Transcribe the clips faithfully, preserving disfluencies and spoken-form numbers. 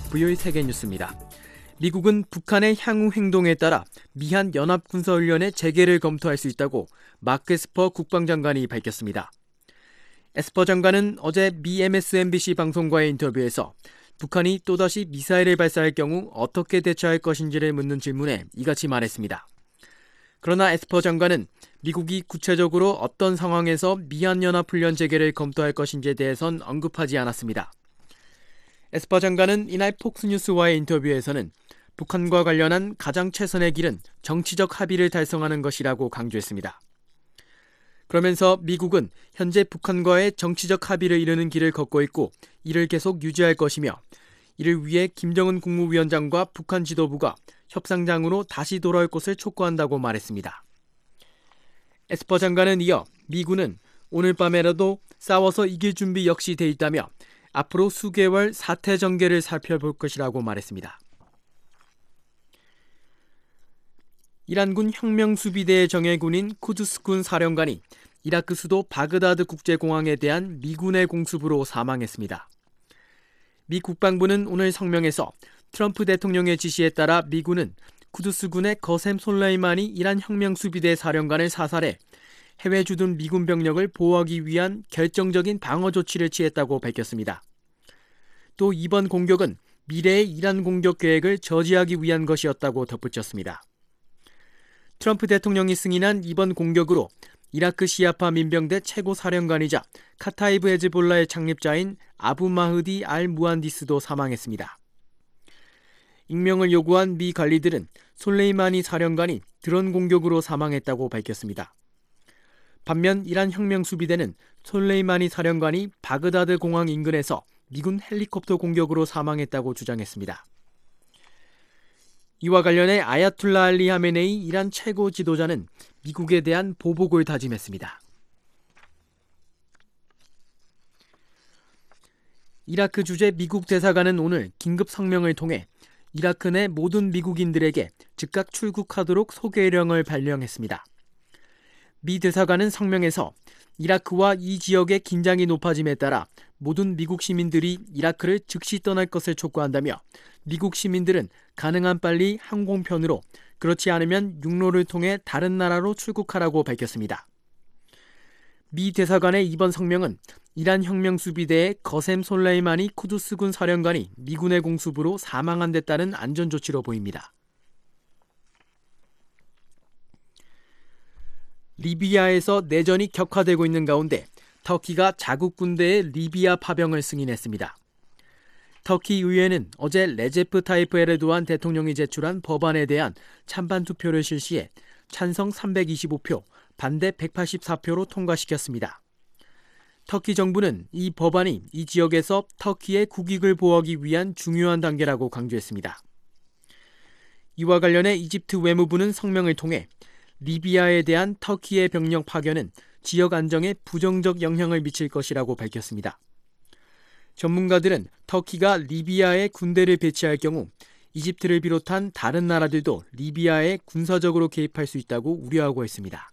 부요일 세계뉴스입니다. 미국은 북한의 향후 행동에 따라 미한 연합군사훈련의 재개를 검토할 수 있다고 마크 에스퍼 국방장관이 밝혔습니다. 에스퍼 장관은 어제 미 엠에스엔비씨 방송과의 인터뷰에서 북한이 또다시 미사일을 발사할 경우 어떻게 대처할 것인지를 묻는 질문에 이같이 말했습니다. 그러나 에스퍼 장관은 미국이 구체적으로 어떤 상황에서 미한연합훈련 재개를 검토할 것인지에 대해선 언급하지 않았습니다. 에스퍼 장관은 이날 폭스뉴스와의 인터뷰에서는 북한과 관련한 가장 최선의 길은 정치적 합의를 달성하는 것이라고 강조했습니다. 그러면서 미국은 현재 북한과의 정치적 합의를 이루는 길을 걷고 있고 이를 계속 유지할 것이며 이를 위해 김정은 국무위원장과 북한 지도부가 협상장으로 다시 돌아올 것을 촉구한다고 말했습니다. 에스퍼 장관은 이어 미군은 오늘 밤에라도 싸워서 이길 준비 역시 돼 있다며 앞으로 수개월 사태 전개를 살펴볼 것이라고 말했습니다. 이란군 혁명수비대의 정예군인 쿠두스군 사령관이 이라크 수도 바그다드 국제공항에 대한 미군의 공습으로 사망했습니다. 미 국방부는 오늘 성명에서 트럼프 대통령의 지시에 따라 미군은 쿠두스군의 거셈 솔레이마니 이란 혁명수비대 사령관을 사살해 해외 주둔 미군 병력을 보호하기 위한 결정적인 방어 조치를 취했다고 밝혔습니다. 또 이번 공격은 미래의 이란 공격 계획을 저지하기 위한 것이었다고 덧붙였습니다. 트럼프 대통령이 승인한 이번 공격으로 이라크 시아파 민병대 최고 사령관이자 카타이브 헤즈볼라의 창립자인 아부 마흐디 알 무한디스도 사망했습니다. 익명을 요구한 미 관리들은 솔레이마니 사령관이 드론 공격으로 사망했다고 밝혔습니다. 반면 이란 혁명수비대는 솔레이마니 사령관이 바그다드 공항 인근에서 미군 헬리콥터 공격으로 사망했다고 주장했습니다. 이와 관련해 아야툴라 알리 하메네이 이란 최고 지도자는 미국에 대한 보복을 다짐했습니다. 이라크 주재 미국 대사관은 오늘 긴급 성명을 통해 이라크 내 모든 미국인들에게 즉각 출국하도록 소개령을 발령했습니다. 미 대사관은 성명에서 이라크와 이 지역의 긴장이 높아짐에 따라 모든 미국 시민들이 이라크를 즉시 떠날 것을 촉구한다며 미국 시민들은 가능한 빨리 항공편으로 그렇지 않으면 육로를 통해 다른 나라로 출국하라고 밝혔습니다. 미 대사관의 이번 성명은 이란 혁명수비대의 거셈 솔레이마니 쿠두스군 사령관이 미군의 공습으로 사망한 데 따른 안전조치로 보입니다. 리비아에서 내전이 격화되고 있는 가운데 터키가 자국 군대의 리비아 파병을 승인했습니다. 터키 의회는 어제 레제프 타이프 에르도안 대통령이 제출한 법안에 대한 찬반 투표를 실시해 찬성 삼백이십오 표, 반대 백팔십사 표로 통과시켰습니다. 터키 정부는 이 법안이 이 지역에서 터키의 국익을 보호하기 위한 중요한 단계라고 강조했습니다. 이와 관련해 이집트 외무부는 성명을 통해 리비아에 대한 터키의 병력 파견은 지역 안정에 부정적 영향을 미칠 것이라고 밝혔습니다. 전문가들은 터키가 리비아에 군대를 배치할 경우 이집트를 비롯한 다른 나라들도 리비아에 군사적으로 개입할 수 있다고 우려하고 있습니다.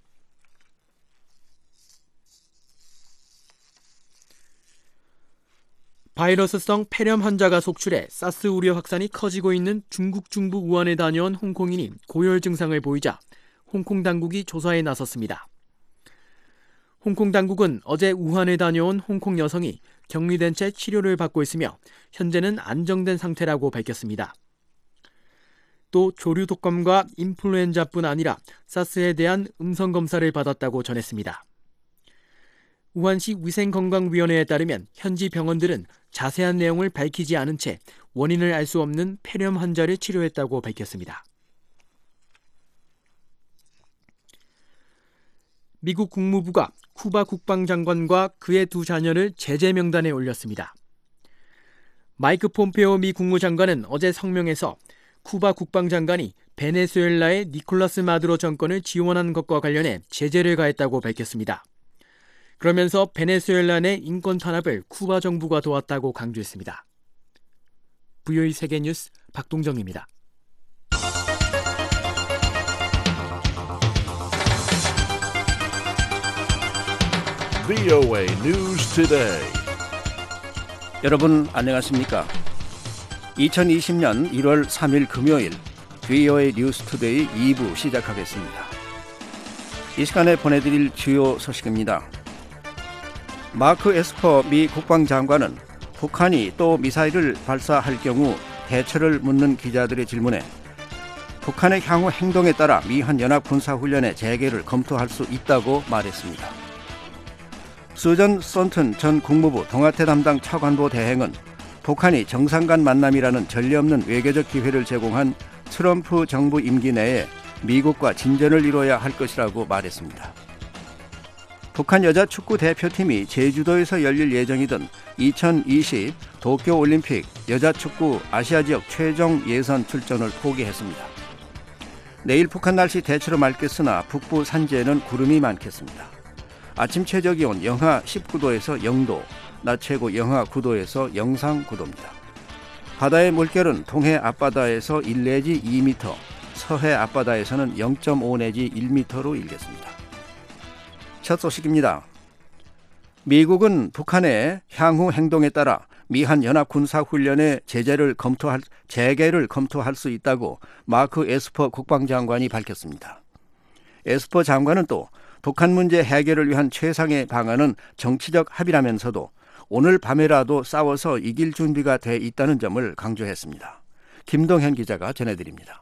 바이러스성 폐렴 환자가 속출해 사스 우려 확산이 커지고 있는 중국 중부 우한에 다녀온 홍콩인이 고열 증상을 보이자 홍콩 당국이 조사에 나섰습니다. 홍콩 당국은 어제 우한에 다녀온 홍콩 여성이 격리된 채 치료를 받고 있으며 현재는 안정된 상태라고 밝혔습니다. 또 조류 독감과 인플루엔자뿐 아니라 사스에 대한 음성 검사를 받았다고 전했습니다. 우한시 위생건강위원회에 따르면 현지 병원들은 자세한 내용을 밝히지 않은 채 원인을 알 수 없는 폐렴 환자를 치료했다고 밝혔습니다. 미국 국무부가 쿠바 국방장관과 그의 두 자녀를 제재 명단에 올렸습니다. 마이크 폼페오 미 국무장관은 어제 성명에서 쿠바 국방장관이 베네수엘라의 니콜라스 마두로 정권을 지원한 것과 관련해 제재를 가했다고 밝혔습니다. 그러면서 베네수엘라 내 인권 탄압을 쿠바 정부가 도왔다고 강조했습니다. 부요일 세계뉴스 박동정입니다. 브이오에이 News Today. 여러분 안녕하십니까? 이천이십 년 일월 삼일 금요일 브이오에이 뉴스투데이 이 부 시작하겠습니다. 이 시간에 보내드릴 주요 소식입니다. 마크 에스퍼 미 국방장관은 북한이 또 미사일을 발사할 경우 대처를 묻는 기자들의 질문에 북한의 향후 행동에 따라 미한 연합군사훈련의 재개를 검토할 수 있다고 말했습니다. 수전 썬튼 전 국무부 동아태 담당 차관보 대행은 북한이 정상 간 만남이라는 전례 없는 외교적 기회를 제공한 트럼프 정부 임기 내에 미국과 진전을 이뤄야 할 것이라고 말했습니다. 북한 여자 축구 대표팀이 제주도에서 열릴 예정이던 이천이십 도쿄올림픽 여자 축구 아시아 지역 최종 예선 출전을 포기했습니다. 내일 북한 날씨 대체로 맑겠으나 북부 산지에는 구름이 많겠습니다. 아침 최저기온 영하 십구 도에서 영 도, 낮 최고 영하 구 도에서 영상 구 도입니다. 바다의 물결은 동해 앞바다에서 일 내지 이 미터, 서해 앞바다에서는 영 점 오 내지 일 미터로 일겠습니다. 첫 소식입니다. 미국은 북한의 향후 행동에 따라 미한 연합군사훈련의 제재를 검토할, 재개를 검토할 수 있다고 마크 에스퍼 국방장관이 밝혔습니다. 에스퍼 장관은 또 북한 문제 해결을 위한 최상의 방안은 정치적 합의라면서도 오늘 밤에라도 싸워서 이길 준비가 돼 있다는 점을 강조했습니다. 김동현 기자가 전해드립니다.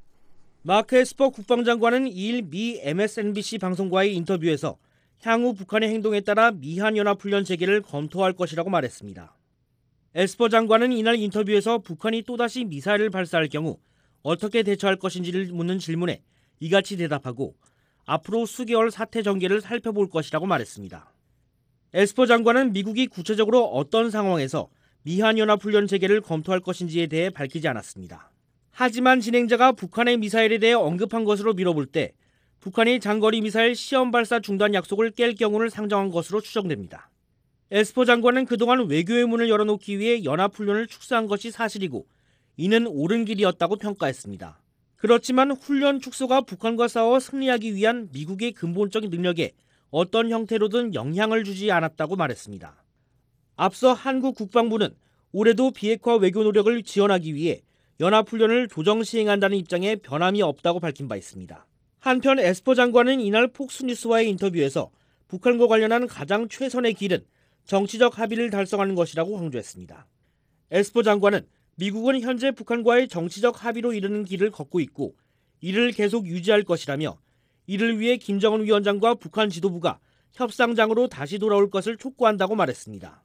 마크 에스퍼 국방장관은 이일 미 엠에스엔비씨 방송과의 인터뷰에서 향후 북한의 행동에 따라 미한 연합훈련 재개를 검토할 것이라고 말했습니다. 에스퍼 장관은 이날 인터뷰에서 북한이 또다시 미사일을 발사할 경우 어떻게 대처할 것인지를 묻는 질문에 이같이 대답하고 앞으로 수개월 사태 전개를 살펴볼 것이라고 말했습니다. 에스퍼 장관은 미국이 구체적으로 어떤 상황에서 미한연합훈련 재개를 검토할 것인지에 대해 밝히지 않았습니다. 하지만 진행자가 북한의 미사일에 대해 언급한 것으로 미뤄볼 때 북한이 장거리 미사일 시험 발사 중단 약속을 깰 경우를 상정한 것으로 추정됩니다. 에스퍼 장관은 그동안 외교의 문을 열어놓기 위해 연합훈련을 축소한 것이 사실이고 이는 옳은 길이었다고 평가했습니다. 그렇지만 훈련 축소가 북한과 싸워 승리하기 위한 미국의 근본적인 능력에 어떤 형태로든 영향을 주지 않았다고 말했습니다. 앞서 한국 국방부는 올해도 비핵화 외교 노력을 지원하기 위해 연합훈련을 조정 시행한다는 입장에 변함이 없다고 밝힌 바 있습니다. 한편 에스퍼 장관은 이날 폭스뉴스와의 인터뷰에서 북한과 관련한 가장 최선의 길은 정치적 합의를 달성하는 것이라고 강조했습니다. 에스퍼 장관은 미국은 현재 북한과의 정치적 합의로 이르는 길을 걷고 있고 이를 계속 유지할 것이라며 이를 위해 김정은 위원장과 북한 지도부가 협상장으로 다시 돌아올 것을 촉구한다고 말했습니다.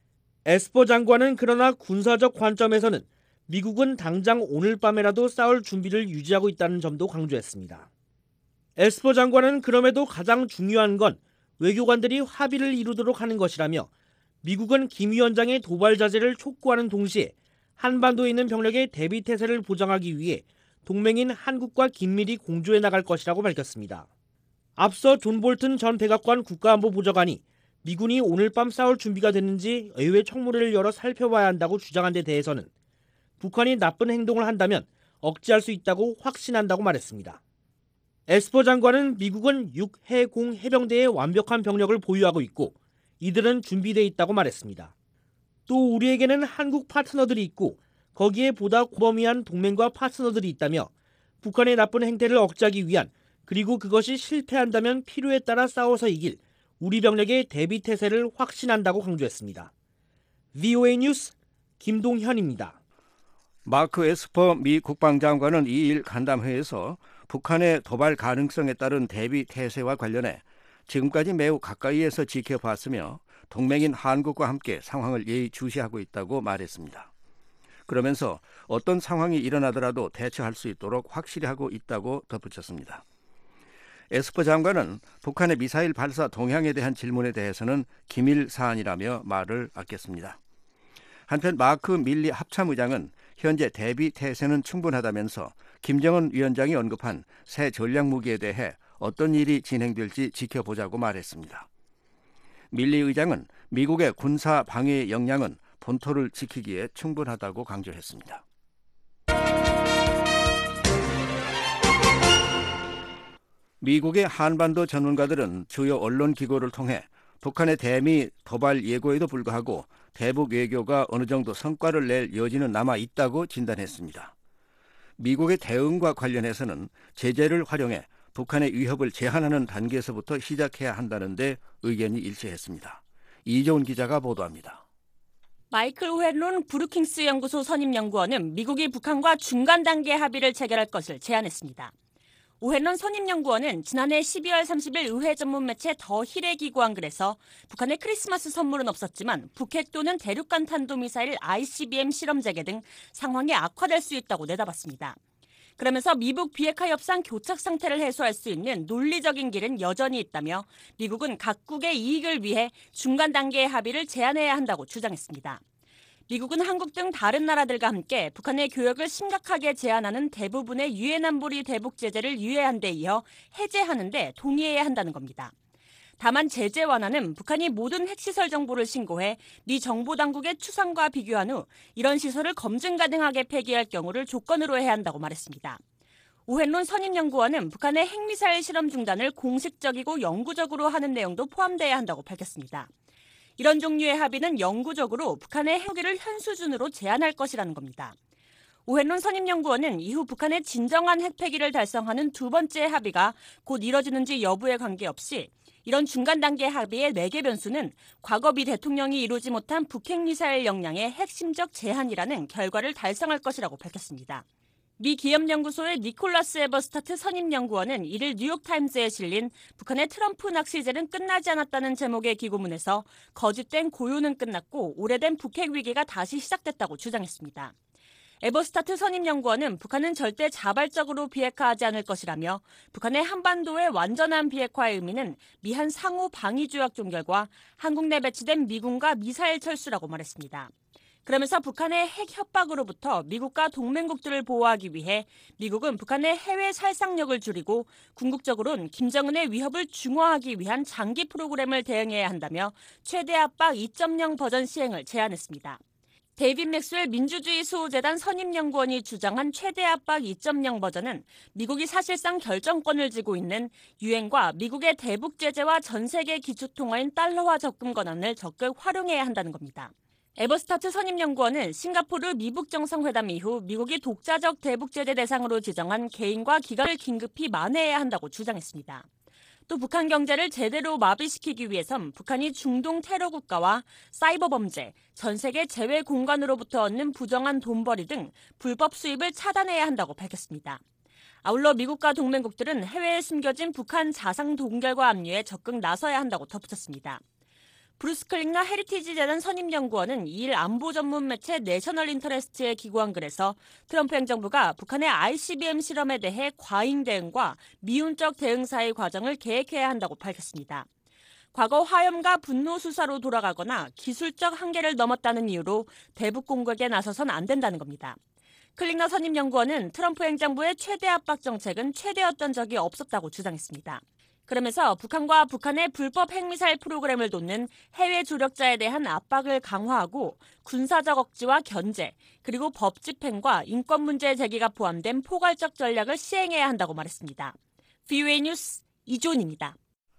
에스퍼 장관은 그러나 군사적 관점에서는 미국은 당장 오늘 밤에라도 싸울 준비를 유지하고 있다는 점도 강조했습니다. 에스퍼 장관은 그럼에도 가장 중요한 건 외교관들이 합의를 이루도록 하는 것이라며 미국은 김 위원장의 도발 자제를 촉구하는 동시에 한반도에 있는 병력의 대비 태세를 보장하기 위해 동맹인 한국과 긴밀히 공조해 나갈 것이라고 밝혔습니다. 앞서 존 볼튼 전 백악관 국가안보보좌관이 미군이 오늘 밤 싸울 준비가 됐는지 의회 청문회를 열어 살펴봐야 한다고 주장한 데 대해서는 북한이 나쁜 행동을 한다면 억제할 수 있다고 확신한다고 말했습니다. 에스퍼 장관은 미국은 육, 해, 공 해병대에 완벽한 병력을 보유하고 있고 이들은 준비되어 있다고 말했습니다. 또 우리에게는 한국 파트너들이 있고 거기에 보다 광범위한 동맹과 파트너들이 있다며 북한의 나쁜 행태를 억제하기 위한 그리고 그것이 실패한다면 필요에 따라 싸워서 이길 우리 병력의 대비 태세를 확신한다고 강조했습니다. 브이오에이 뉴스 김동현입니다. 마크 에스퍼 미 국방장관은 이일 간담회에서 북한의 도발 가능성에 따른 대비 태세와 관련해 지금까지 매우 가까이에서 지켜봤으며 동맹인 한국과 함께 상황을 예의주시하고 있다고 말했습니다. 그러면서 어떤 상황이 일어나더라도 대처할 수 있도록 확실히 하고 있다고 덧붙였습니다. 에스퍼 장관은 북한의 미사일 발사 동향에 대한 질문에 대해서는 기밀 사안이라며 말을 아꼈습니다. 한편 마크 밀리 합참의장은 현재 대비 태세는 충분하다면서 김정은 위원장이 언급한 새 전략무기에 대해 어떤 일이 진행될지 지켜보자고 말했습니다. 밀리 의장은 미국의 군사 방해 역량은 본토를 지키기에 충분하다고 강조했습니다. 미국의 한반도 전문가들은 주요 언론 기고를 통해 북한의 대미 도발 예고에도 불구하고 대북 외교가 어느 정도 성과를 낼 여지는 남아 있다고 진단했습니다. 미국의 대응과 관련해서는 제재를 활용해 북한의 위협을 제한하는 단계에서부터 시작해야 한다는데 의견이 일치했습니다. 이종훈 기자가 보도합니다. 마이클 오헨론 브루킹스 연구소 선임 연구원은 미국이 북한과 중간 단계 합의를 체결할 것을 제안했습니다. 오헨론 선임 연구원은 지난해 십이월 삼십일 의회 전문 매체 더 힐에 기고한 글에서 북한의 크리스마스 선물은 없었지만 북핵 또는 대륙간 탄도미사일 아이씨비엠 실험 재개 등 상황이 악화될 수 있다고 내다봤습니다. 그러면서 미북 비핵화 협상 교착 상태를 해소할 수 있는 논리적인 길은 여전히 있다며 미국은 각국의 이익을 위해 중간 단계의 합의를 제안해야 한다고 주장했습니다. 미국은 한국 등 다른 나라들과 함께 북한의 교역을 심각하게 제한하는 대부분의 유엔 안보리 대북 제재를 유예한 데 이어 해제하는 데 동의해야 한다는 겁니다. 다만 제재 완화는 북한이 모든 핵시설 정보를 신고해 미 정보당국의 추산과 비교한 후 이런 시설을 검증 가능하게 폐기할 경우를 조건으로 해야 한다고 말했습니다. 오헨론 선임연구원은 북한의 핵미사일 실험 중단을 공식적이고 영구적으로 하는 내용도 포함돼야 한다고 밝혔습니다. 이런 종류의 합의는 영구적으로 북한의 핵무기를 현 수준으로 제한할 것이라는 겁니다. 오헨론 선임연구원은 이후 북한의 진정한 핵폐기를 달성하는 두 번째 합의가 곧 이뤄지는지 여부에 관계없이 이런 중간 단계 합의의 네 개 변수는 과거 미 대통령이 이루지 못한 북핵 미사일 역량의 핵심적 제한이라는 결과를 달성할 것이라고 밝혔습니다. 미 기업연구소의 니콜라스 에버스타트 선임연구원은 이를 뉴욕타임즈에 실린 북한의 트럼프 낚시제는 끝나지 않았다는 제목의 기고문에서 거짓된 고요는 끝났고 오래된 북핵 위기가 다시 시작됐다고 주장했습니다. 에버스타트 선임연구원은 북한은 절대 자발적으로 비핵화하지 않을 것이라며 북한의 한반도의 완전한 비핵화의 의미는 미한 상호 방위 조약 종결과 한국 내 배치된 미군과 미사일 철수라고 말했습니다. 그러면서 북한의 핵 협박으로부터 미국과 동맹국들을 보호하기 위해 미국은 북한의 해외 살상력을 줄이고 궁극적으로는 김정은의 위협을 중화하기 위한 장기 프로그램을 대응해야 한다며 최대 압박 이 점 영 버전 시행을 제안했습니다. 데이빗 맥스웰 민주주의 수호재단 선임연구원이 주장한 최대 압박 이 점 영 버전은 미국이 사실상 결정권을 쥐고 있는 유엔과 미국의 대북 제재와 전 세계 기초통화인 달러화 접근 권한을 적극 활용해야 한다는 겁니다. 에버스타트 선임연구원은 싱가포르 미북 정상회담 이후 미국이 독자적 대북 제재 대상으로 지정한 개인과 기관을 긴급히 만회해야 한다고 주장했습니다. 또 북한 경제를 제대로 마비시키기 위해선 북한이 중동 테러 국가와 사이버 범죄, 전 세계 제외 공간으로부터 얻는 부정한 돈벌이 등 불법 수입을 차단해야 한다고 밝혔습니다. 아울러 미국과 동맹국들은 해외에 숨겨진 북한 자상 동결과 압류에 적극 나서야 한다고 덧붙였습니다. 브루스 클링너 헤리티지 재단 선임연구원은 이일 안보 전문 매체 내셔널 인터레스트에 기고한 글에서 트럼프 행정부가 북한의 아이씨비엠 실험에 대해 과잉 대응과 미온적 대응 사이 과정을 계획해야 한다고 밝혔습니다. 과거 화염과 분노 수사로 돌아가거나 기술적 한계를 넘었다는 이유로 대북 공격에 나서선 안 된다는 겁니다. 클링너 선임연구원은 트럼프 행정부의 최대 압박 정책은 최대였던 적이 없었다고 주장했습니다. 그러면서 북한과 북한의 불법 핵미사일 프로그램을 돕는 해외 조력자에 대한 압박을 강화하고 군사적 억지와 견제, 그리고 법 집행과 인권 문제 제기가 포함된 포괄적 전략을 시행해야 한다고 말했습니다. 브이오에이 뉴스 이존입니다.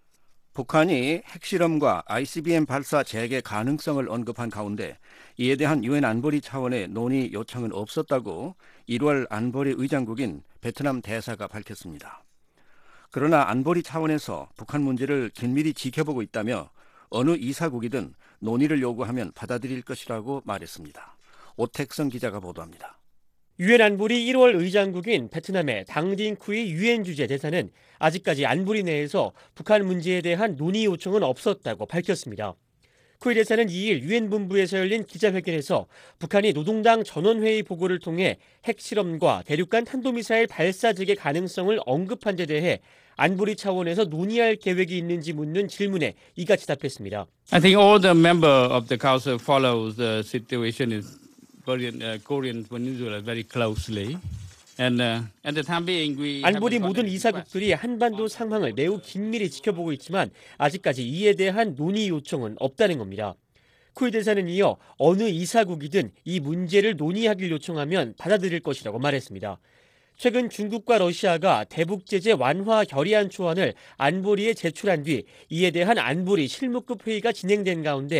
북한이 핵실험과 아이씨비엠 발사 재개 가능성을 언급한 가운데 이에 대한 유엔 안보리 차원의 논의 요청은 없었다고 일월 안보리 의장국인 베트남 대사가 밝혔습니다. 그러나 안보리 차원에서 북한 문제를 긴밀히 지켜보고 있다며 어느 이사국이든 논의를 요구하면 받아들일 것이라고 말했습니다. 오택성 기자가 보도합니다. 유엔 안보리 일월 의장국인 베트남의 당딩쿠이 유엔 주재 대사는 아직까지 안보리 내에서 북한 문제에 대한 논의 요청은 없었다고 밝혔습니다. 쿠이 대사는 이일 유엔 본부에서 열린 기자회견에서 북한이 노동당 전원회의 보고를 통해 핵실험과 대륙간 탄도미사일 발사 재개 가능성을 언급한 데 대해 안보리 차원에서 논의할 계획이 있는지 묻는 질문에 이같이 답했습니다. I think all the member of the council follows the situation in Korean, uh, Korean Peninsula very closely. And, uh, at the time being, we 안보리 모든 이사국들이 한반도 상황을 매우 긴밀히 지켜보고 있지만 아직까지 이에 대한 논의 요청은 없다는 겁니다. 쿠이 대사는 이어 어느 이사국이든 이 문제를 논의하길 요청하면 받아들일 것이라고 말했습니다. 최근 중국과 러시아가 대북 제재 완화 결의안 초안을 안보리에 제출한 뒤 이에 대한 안보리 실무급 회의가 진행된 가운데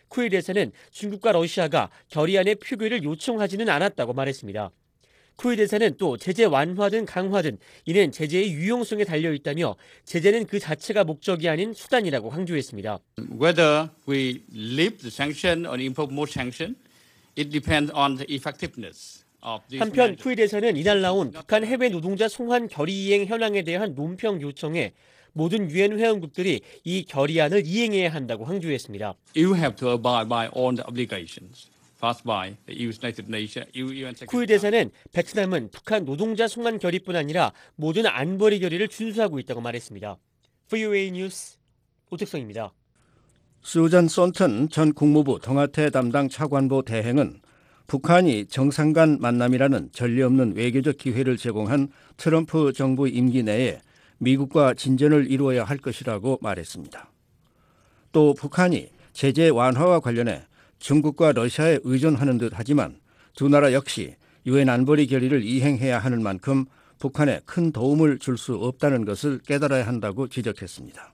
쿠웨이트에서는 중국과 러시아가 결의안의 표결을 요청하지는 않았다고 말했습니다. 쿠웨이트에서는 또 제재 완화든 강화든 이는 제재의 유용성에 달려있다며 제재는 그 자체가 목적이 아닌 수단이라고 강조했습니다. Whether we lift the sanction or impose more sanction, it depends on the effectiveness of these 한편 measures. 쿠웨이트에서는 이날 나온 북한 해외 노동자 송환 결의 이행 현황에 대한 논평 요청에 모든 유엔 회원국들이 이 결의안을 이행해야 한다고 강조했습니다. You have to abide by all the obligations passed by the United Nations, U N Secretary. 쿠웨이트에서는 베트남은 북한 노동자 송환 결의뿐 아니라 모든 안보리 결의를 준수하고 있다고 말했습니다. 브이오에이 뉴스 오택성입니다. 수잔 썬튼 전 국무부 동아태 담당 차관보 대행은 북한이 정상 간 만남이라는 전례 없는 외교적 기회를 제공한 트럼프 정부 임기 내에 미국과 진전을 이루어야 할 것이라고 말했습니다. 또 북한이 제재 완화와 관련해 중국과 러시아에 의존하는 듯 하지만 두 나라 역시 유엔 안보리 결의를 이행해야 하는 만큼 북한에 큰 도움을 줄 수 없다는 것을 깨달아야 한다고 지적했습니다.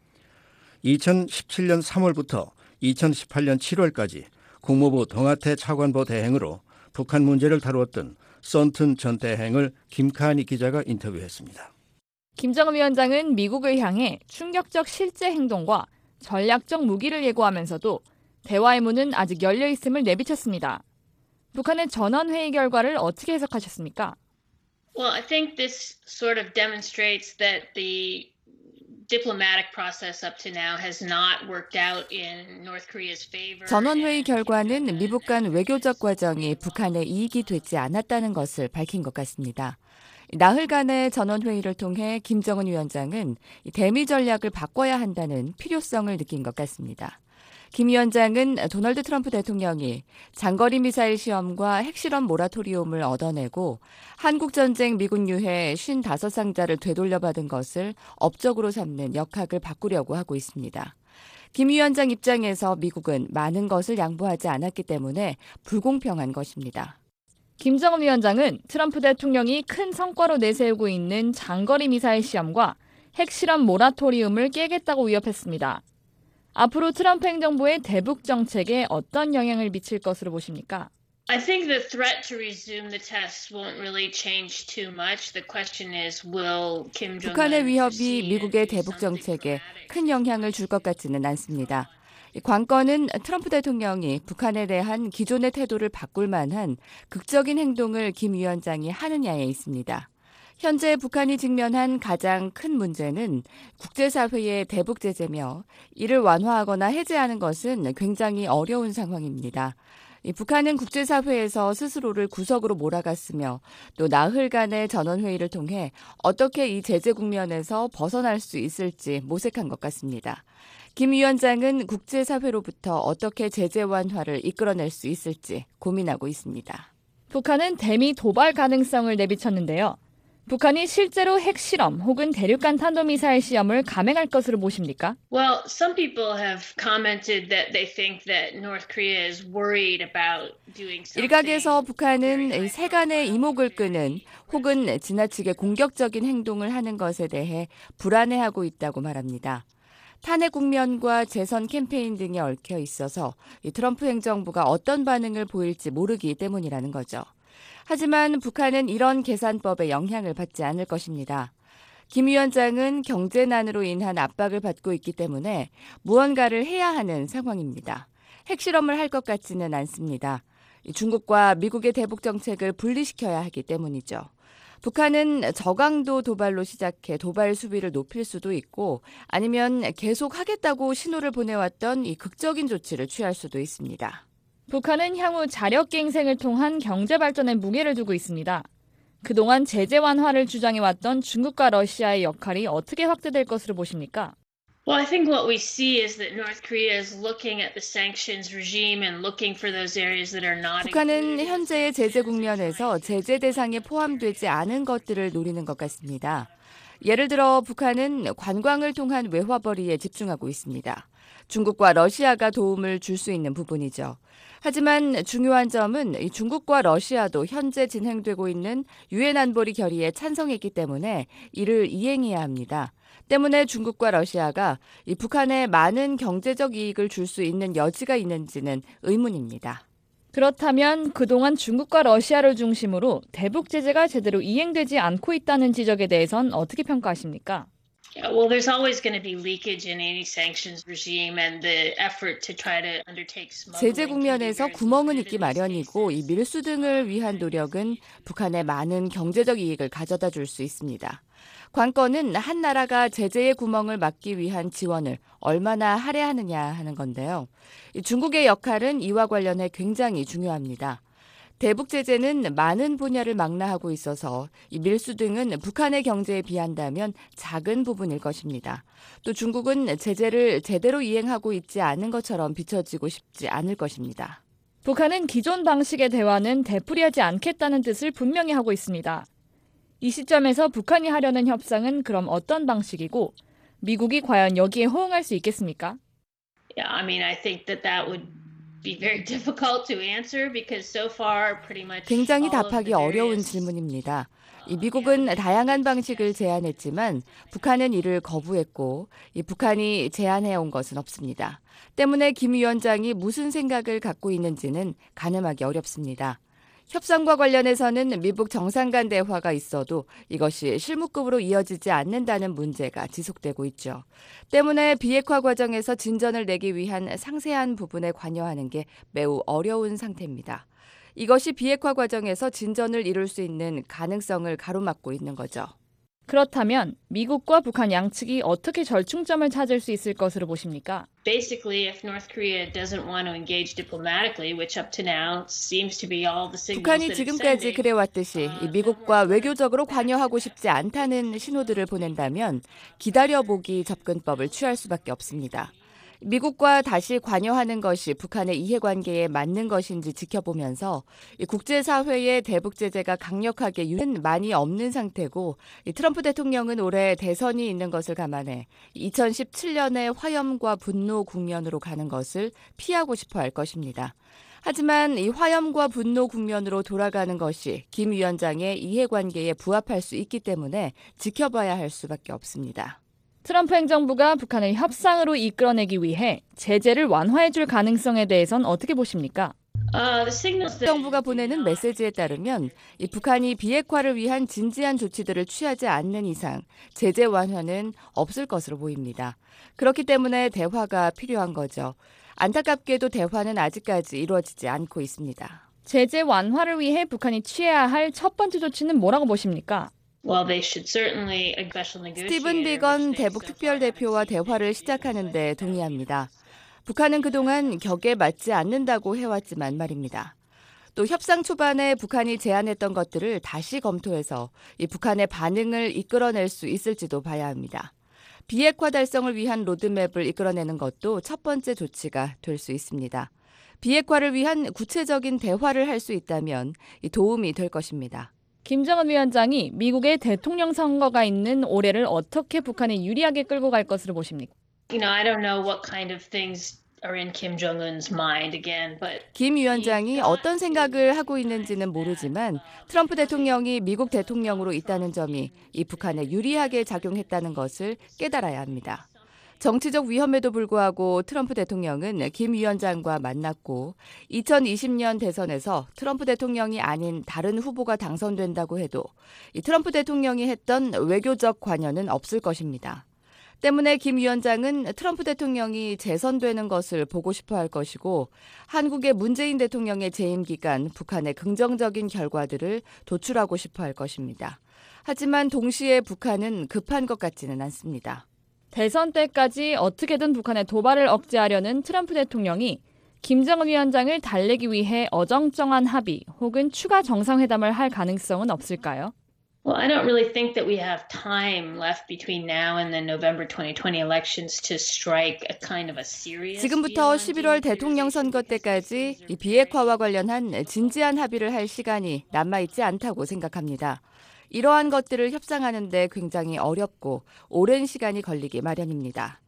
이천십칠 년 삼월부터 이천십팔 년 칠월까지 국무부 동아태 차관보 대행으로 북한 문제를 다루었던 썬튼 전 대행을 김카니 기자가 인터뷰했습니다. 김정은 위원장은 미국을 향해 충격적 실제 행동과 전략적 무기를 예고하면서도 대화의 문은 아직 열려 있음을 내비쳤습니다. 북한의 전원회의 결과를 어떻게 해석하셨습니까? Well, I think this sort of demonstrates that the diplomatic process up to now has not worked out in North Korea's favor. 전원회의 결과는 미북 간 외교적 과정이 북한의 이익이 되지 않았다는 것을 밝힌 것 같습니다. 나흘간의 전원회의를 통해 김정은 위원장은 대미 전략을 바꿔야 한다는 필요성을 느낀 것 같습니다. 김 위원장은 도널드 트럼프 대통령이 장거리 미사일 시험과 핵실험 모라토리움을 얻어내고 한국전쟁 미군 유해 오십오 상자를 되돌려받은 것을 업적으로 삼는 역학을 바꾸려고 하고 있습니다. 김 위원장 입장에서 미국은 많은 것을 양보하지 않았기 때문에 불공평한 것입니다. 김정은 위원장은 트럼프 대통령이 큰 성과로 내세우고 있는 장거리 미사일 시험과 핵실험 모라토리움을 깨겠다고 위협했습니다. 앞으로 트럼프 행정부의 대북 정책에 어떤 영향을 미칠 것으로 보십니까? I think the threat to resume the tests won't really change too much. The question is, will Kim Jong-un 북한의 위협이 proceed 미국의 and do 대북 something 정책에 dramatic? 큰 영향을 줄 것 같지는 않습니다. 관건은 트럼프 대통령이 북한에 대한 기존의 태도를 바꿀 만한 극적인 행동을 김 위원장이 하느냐에 있습니다. 현재 북한이 직면한 가장 큰 문제는 국제사회의 대북 제재며 이를 완화하거나 해제하는 것은 굉장히 어려운 상황입니다. 북한은 국제사회에서 스스로를 구석으로 몰아갔으며 또 나흘간의 전원회의를 통해 어떻게 이 제재 국면에서 벗어날 수 있을지 모색한 것 같습니다. 김 위원장은 국제사회로부터 어떻게 제재 완화를 이끌어낼 수 있을지 고민하고 있습니다. 북한은 대미 도발 가능성을 내비쳤는데요. 북한이 실제로 핵실험 혹은 대륙간 탄도미사일 시험을 감행할 것으로 보십니까? Well, some people have commented that they think that North Korea is worried about doing something. 일각에서 북한은 세간의 이목을 끄는 혹은 지나치게 공격적인 행동을 하는 것에 대해 불안해하고 있다고 말합니다. 탄핵 국면과 재선 캠페인 등에 얽혀 있어서 트럼프 행정부가 어떤 반응을 보일지 모르기 때문이라는 거죠. 하지만 북한은 이런 계산법에 영향을 받지 않을 것입니다. 김 위원장은 경제난으로 인한 압박을 받고 있기 때문에 무언가를 해야 하는 상황입니다. 핵실험을 할 것 같지는 않습니다. 중국과 미국의 대북 정책을 분리시켜야 하기 때문이죠. 북한은 저강도 도발로 시작해 도발 수비를 높일 수도 있고 아니면 계속 하겠다고 신호를 보내왔던 이 극적인 조치를 취할 수도 있습니다. 북한은 향후 자력갱생을 통한 경제 발전에 무게를 두고 있습니다. 그동안 제재 완화를 주장해왔던 중국과 러시아의 역할이 어떻게 확대될 것으로 보십니까? Well, I think what we see is that North Korea is looking at the sanctions regime and looking for those areas that are not. 북한은 현재의 제재 국면에서 제재 대상에 포함되지 않은 것들을 노리는 것 같습니다. 예를 들어 북한은 관광을 통한 외화벌이에 집중하고 있습니다. 중국과 러시아가 도움을 줄 수 있는 부분이죠. 하지만 중요한 점은 중국과 러시아도 현재 진행되고 있는 유엔 안보리 결의에 찬성했기 때문에 이를 이행해야 합니다. 때문에 중국과 러시아가 이 북한에 많은 경제적 이익을 줄 수 있는 여지가 있는지는 의문입니다. 그렇다면 그동안 중국과 러시아를 중심으로 대북 제재가 제대로 이행되지 않고 있다는 지적에 대해선 어떻게 평가하십니까? Yeah, well, there's always going to be leakage in any sanctions regime and the effort to try to undertake smuggling. 제재 국면에서 구멍은 있기 마련이고 이 밀수 등을 위한 노력은 북한에 많은 경제적 이익을 가져다 줄 수 있습니다. 관건은 한 나라가 제재의 구멍을 막기 위한 지원을 얼마나 할애하느냐 하는 건데요. 중국의 역할은 이와 관련해 굉장히 중요합니다. 대북 제재는 많은 분야를 망라하고 있어서 이 밀수 등은 북한의 경제에 비한다면 작은 부분일 것입니다. 또 중국은 제재를 제대로 이행하고 있지 않은 것처럼 비춰지고 싶지 않을 것입니다. 북한은 기존 방식의 대화는 되풀이하지 않겠다는 뜻을 분명히 하고 있습니다. 이 시점에서 북한이 하려는 협상은 그럼 어떤 방식이고 미국이 과연 여기에 호응할 수 있겠습니까? Yeah, I mean, I think that that would be very difficult to answer because so far pretty much 굉장히 all of 답하기 the 어려운 various 질문입니다. 이 미국은 다양한 방식을 제안했지만 북한은 이를 거부했고 이 북한이 제안해온 것은 없습니다. 때문에 김 위원장이 무슨 생각을 갖고 있는지는 가늠하기 어렵습니다. 협상과 관련해서는 미북 정상 간 대화가 있어도 이것이 실무급으로 이어지지 않는다는 문제가 지속되고 있죠. 때문에 비핵화 과정에서 진전을 내기 위한 상세한 부분에 관여하는 게 매우 어려운 상태입니다. 이것이 비핵화 과정에서 진전을 이룰 수 있는 가능성을 가로막고 있는 거죠. 그렇다면 미국과 북한 양측이 어떻게 절충점을 찾을 수 있을 것으로 보십니까? Basically, if North Korea doesn't want to engage diplomatically, which up to now seems to be all the signals 북한이 that it's 지금까지 sending, 그래왔듯이 이 미국과 외교적으로 관여하고 싶지 않다는 신호들을 보낸다면 기다려보기 접근법을 취할 수밖에 없습니다. 미국과 다시 관여하는 것이 북한의 이해관계에 맞는 것인지 지켜보면서 국제사회의 대북 제재가 강력하게 유는 많이 없는 상태고 트럼프 대통령은 올해 대선이 있는 것을 감안해 이천십칠 년의 화염과 분노 국면으로 가는 것을 피하고 싶어 할 것입니다. 하지만 이 화염과 분노 국면으로 돌아가는 것이 김 위원장의 이해관계에 부합할 수 있기 때문에 지켜봐야 할 수밖에 없습니다. 트럼프 행정부가 북한을 협상으로 이끌어내기 위해 제재를 완화해줄 가능성에 대해선 어떻게 보십니까? uh, the signals that 정부가 보내는 메시지에 따르면 이 북한이 비핵화를 위한 진지한 조치들을 취하지 않는 이상 제재 완화는 없을 것으로 보입니다. 그렇기 때문에 대화가 필요한 거죠. 안타깝게도 대화는 아직까지 이루어지지 않고 있습니다. 제재 완화를 위해 북한이 취해야 할 첫 번째 조치는 뭐라고 보십니까? well, they should certainly a special negotiator. 스티븐 비건 대북 특별대표와 대화를 시작하는 데 동의합니다. 북한은 그동안 격에 맞지 않는다고 해왔지만 말입니다. 또 협상 초반에 북한이 제안했던 것들을 다시 검토해서 이 북한의 반응을 이끌어낼 수 있을지도 봐야 합니다. 비핵화 달성을 위한 로드맵을 이끌어내는 것도 첫 번째 조치가 될 수 있습니다. 비핵화를 위한 구체적인 대화를 할 수 있다면 도움이 될 것입니다. 김정은 위원장이 미국의 대통령 선거가 있는 올해를 어떻게 북한에 유리하게 끌고 갈 것으로 보십니까? You know, I don't know what kind of things are in Kim Jong-un's mind again, but 김 위원장이 어떤 생각을 하고 있는지는 모르지만 트럼프 대통령이 미국 대통령으로 있다는 점이 이 북한에 유리하게 작용했다는 것을 깨달아야 합니다. 정치적 위험에도 불구하고 트럼프 대통령은 김 위원장과 만났고 이천이십 년 대선에서 트럼프 대통령이 아닌 다른 후보가 당선된다고 해도 이 트럼프 대통령이 했던 외교적 관여는 없을 것입니다. 때문에 김 위원장은 트럼프 대통령이 재선되는 것을 보고 싶어 할 것이고 한국의 문재인 대통령의 재임 기간 북한의 긍정적인 결과들을 도출하고 싶어 할 것입니다. 하지만 동시에 북한은 급한 것 같지는 않습니다. 대선 때까지 어떻게든 북한의 도발을 억제하려는 트럼프 대통령이 김정은 위원장을 달래기 위해 어정쩡한 합의 혹은 추가 정상회담을 할 가능성은 없을까요? well, I don't really think that we have time left between now and the November twenty twenty elections to strike a kind of a serious. 지금부터 십일월 대통령 선거 때까지 이 비핵화와 관련한 진지한 합의를 할 시간이 남아있지 않다고 생각합니다. 이러한 것들을 협상하는 데 굉장히 어렵고 오랜 시간이 걸리기 마련입니다.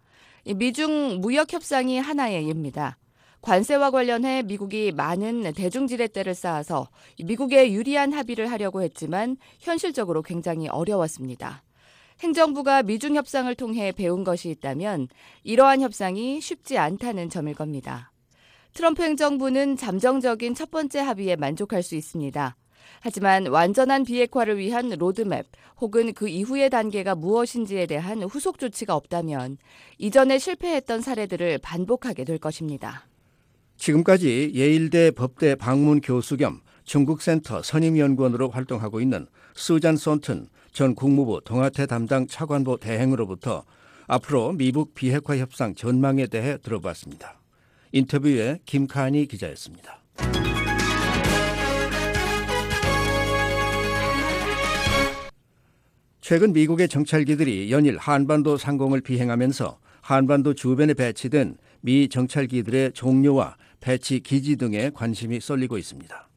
미중 무역 협상이 하나의 예입니다. 관세와 관련해 미국이 많은 대중지렛대를 쌓아서 미국에 유리한 합의를 하려고 했지만 현실적으로 굉장히 어려웠습니다. 행정부가 미중 협상을 통해 배운 것이 있다면 이러한 협상이 쉽지 않다는 점일 겁니다. 트럼프 행정부는 잠정적인 첫 번째 합의에 만족할 수 있습니다. 하지만 완전한 비핵화를 위한 로드맵 혹은 그 이후의 단계가 무엇인지에 대한 후속 조치가 없다면 이전에 실패했던 사례들을 반복하게 될 것입니다. 지금까지 예일대 법대 방문 교수 겸 중국센터 선임연구원으로 활동하고 있는 수잔 손튼 전 국무부 동아태 담당 차관보 대행으로부터 앞으로 미북 비핵화 협상 전망에 대해 들어봤습니다. 인터뷰에 김칸희 기자였습니다. 최근 미국의 정찰기들이 연일 한반도 상공을 비행하면서 한반도 주변에 배치된 미 정찰기들의 종류와 배치 기지 등에 관심이 쏠리고 있습니다.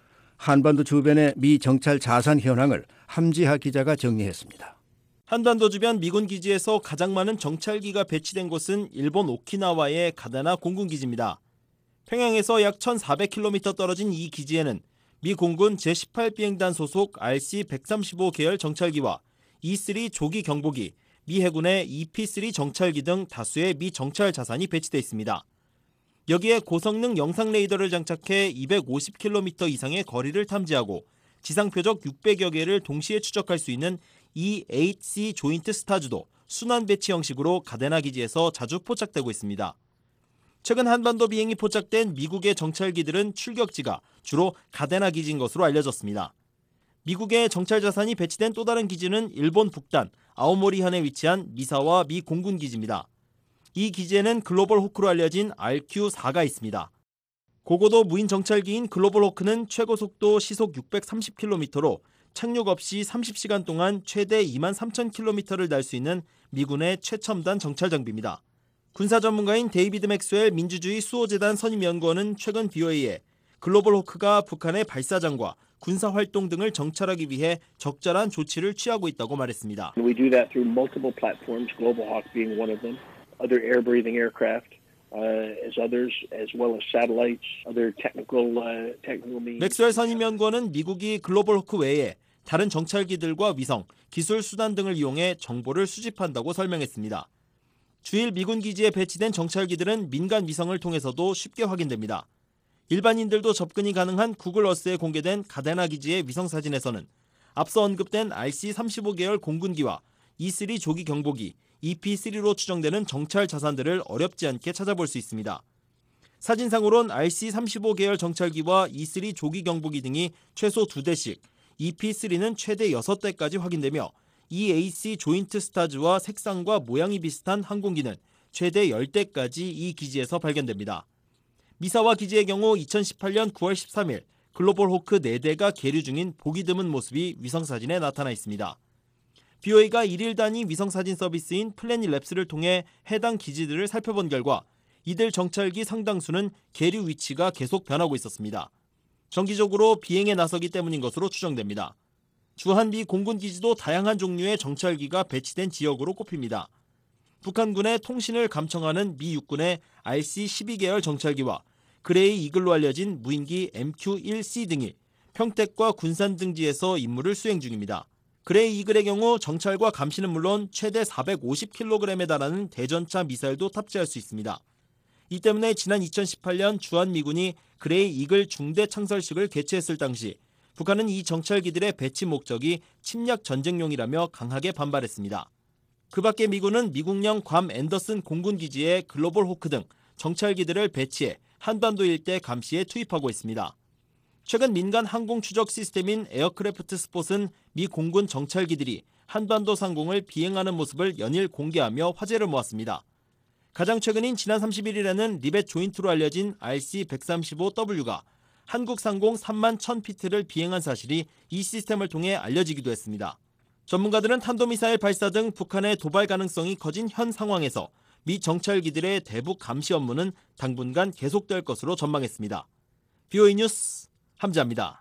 한반도 주변의 미 정찰 자산 현황을 함지하 기자가 정리했습니다. 한반도 주변 미군 기지에서 가장 많은 정찰기가 배치된 곳은 일본 오키나와의 가다나 공군기지입니다. 평양에서 약 천사백 킬로미터 떨어진 이 기지에는 미 공군 제십팔 비행단 소속 알씨 백삼십오 계열 정찰기와 이쓰리 조기 경보기, 미 해군의 이피쓰리 정찰기 등 다수의 미 정찰 자산이 배치돼 있습니다. 여기에 고성능 영상 레이더를 장착해 이백오십 킬로미터 이상의 거리를 탐지하고 지상 표적 육백여 개를 동시에 추적할 수 있는 이 에잇 씨 조인트 스타즈도 순환 배치 형식으로 가데나 기지에서 자주 포착되고 있습니다. 최근 한반도 비행이 포착된 미국의 정찰기들은 출격지가 주로 가데나 기지인 것으로 알려졌습니다. 미국의 정찰 자산이 배치된 또 다른 기지는 일본 북단 아오모리현에 위치한 미사와 미 공군기지입니다. 이 기지에는 글로벌 호크로 알려진 알큐 사가 있습니다. 고고도 무인 정찰기인 글로벌 호크는 최고 속도 시속 육백삼십 킬로미터로 착륙 없이 삼십 시간 동안 최대 이만 삼천 킬로미터를 날 수 있는 미군의 최첨단 정찰 장비입니다. 군사 전문가인 데이비드 맥스웰 민주주의 수호재단 선임연구원은 최근 비오에이에 글로벌 호크가 북한의 발사장과 군사 활동 등을 정찰하기 위해 적절한 조치를 취하고 있다고 말했습니다. We do that through multiple platforms, Global Hawk being one of them, other air-breathing aircraft, uh, as others, as well as satellites, other technical uh, technical means. 맥스웰 선임연구원은 미국이 글로벌 호크 외에 다른 정찰기들과 위성, 기술 수단 등을 이용해 정보를 수집한다고 설명했습니다. 주일 미군 기지에 배치된 정찰기들은 민간 위성을 통해서도 쉽게 확인됩니다. 일반인들도 접근이 가능한 구글 어스에 공개된 가데나 기지의 위성사진에서는 앞서 언급된 알씨 삼십오 계열 공군기와 이쓰리 조기 경보기, 이피쓰리로 추정되는 정찰 자산들을 어렵지 않게 찾아볼 수 있습니다. 사진상으론 알씨 삼십오 계열 정찰기와 이쓰리 조기 경보기 등이 최소 두 대씩, 이피쓰리는 최대 여섯 대까지 확인되며 이 에잇 씨 조인트 스타즈와 색상과 모양이 비슷한 항공기는 최대 열 대까지 이 기지에서 발견됩니다. 미사와 기지의 경우 이천십팔 년 구월 십삼일 글로벌 호크 네 대가 계류 중인 보기 드문 모습이 위성사진에 나타나 있습니다. 비오에이가 일일 단위 위성사진 서비스인 플래닛랩스를 통해 해당 기지들을 살펴본 결과 이들 정찰기 상당수는 계류 위치가 계속 변하고 있었습니다. 정기적으로 비행에 나서기 때문인 것으로 추정됩니다. 주한미 공군기지도 다양한 종류의 정찰기가 배치된 지역으로 꼽힙니다. 북한군의 통신을 감청하는 미 육군의 알씨 십이 계열 정찰기와 그레이 이글로 알려진 무인기 엠큐 일 씨 등이 평택과 군산 등지에서 임무를 수행 중입니다. 그레이 이글의 경우 정찰과 감시는 물론 최대 사백오십 킬로그램에 달하는 대전차 미사일도 탑재할 수 있습니다. 이 때문에 지난 이천십팔 년 주한미군이 그레이 이글 중대 창설식을 개최했을 당시 북한은 이 정찰기들의 배치 목적이 침략 전쟁용이라며 강하게 반발했습니다. 그 밖에 미군은 미국령 괌 앤더슨 공군기지에 글로벌 호크 등 정찰기들을 배치해 한반도 일대 감시에 투입하고 있습니다. 최근 민간 항공 추적 시스템인 에어크래프트 스폿은 미 공군 정찰기들이 한반도 상공을 비행하는 모습을 연일 공개하며 화제를 모았습니다. 가장 최근인 지난 삼십일일에는 리벳 조인트로 알려진 알씨 백삼십오 더블유가 한국 상공 삼만 천 피트를 비행한 사실이 이 시스템을 통해 알려지기도 했습니다. 전문가들은 탄도미사일 발사 등 북한의 도발 가능성이 커진 현 상황에서 미 정찰기들의 대북 감시 업무는 당분간 계속될 것으로 전망했습니다. 비오에이 뉴스 함지아입니다.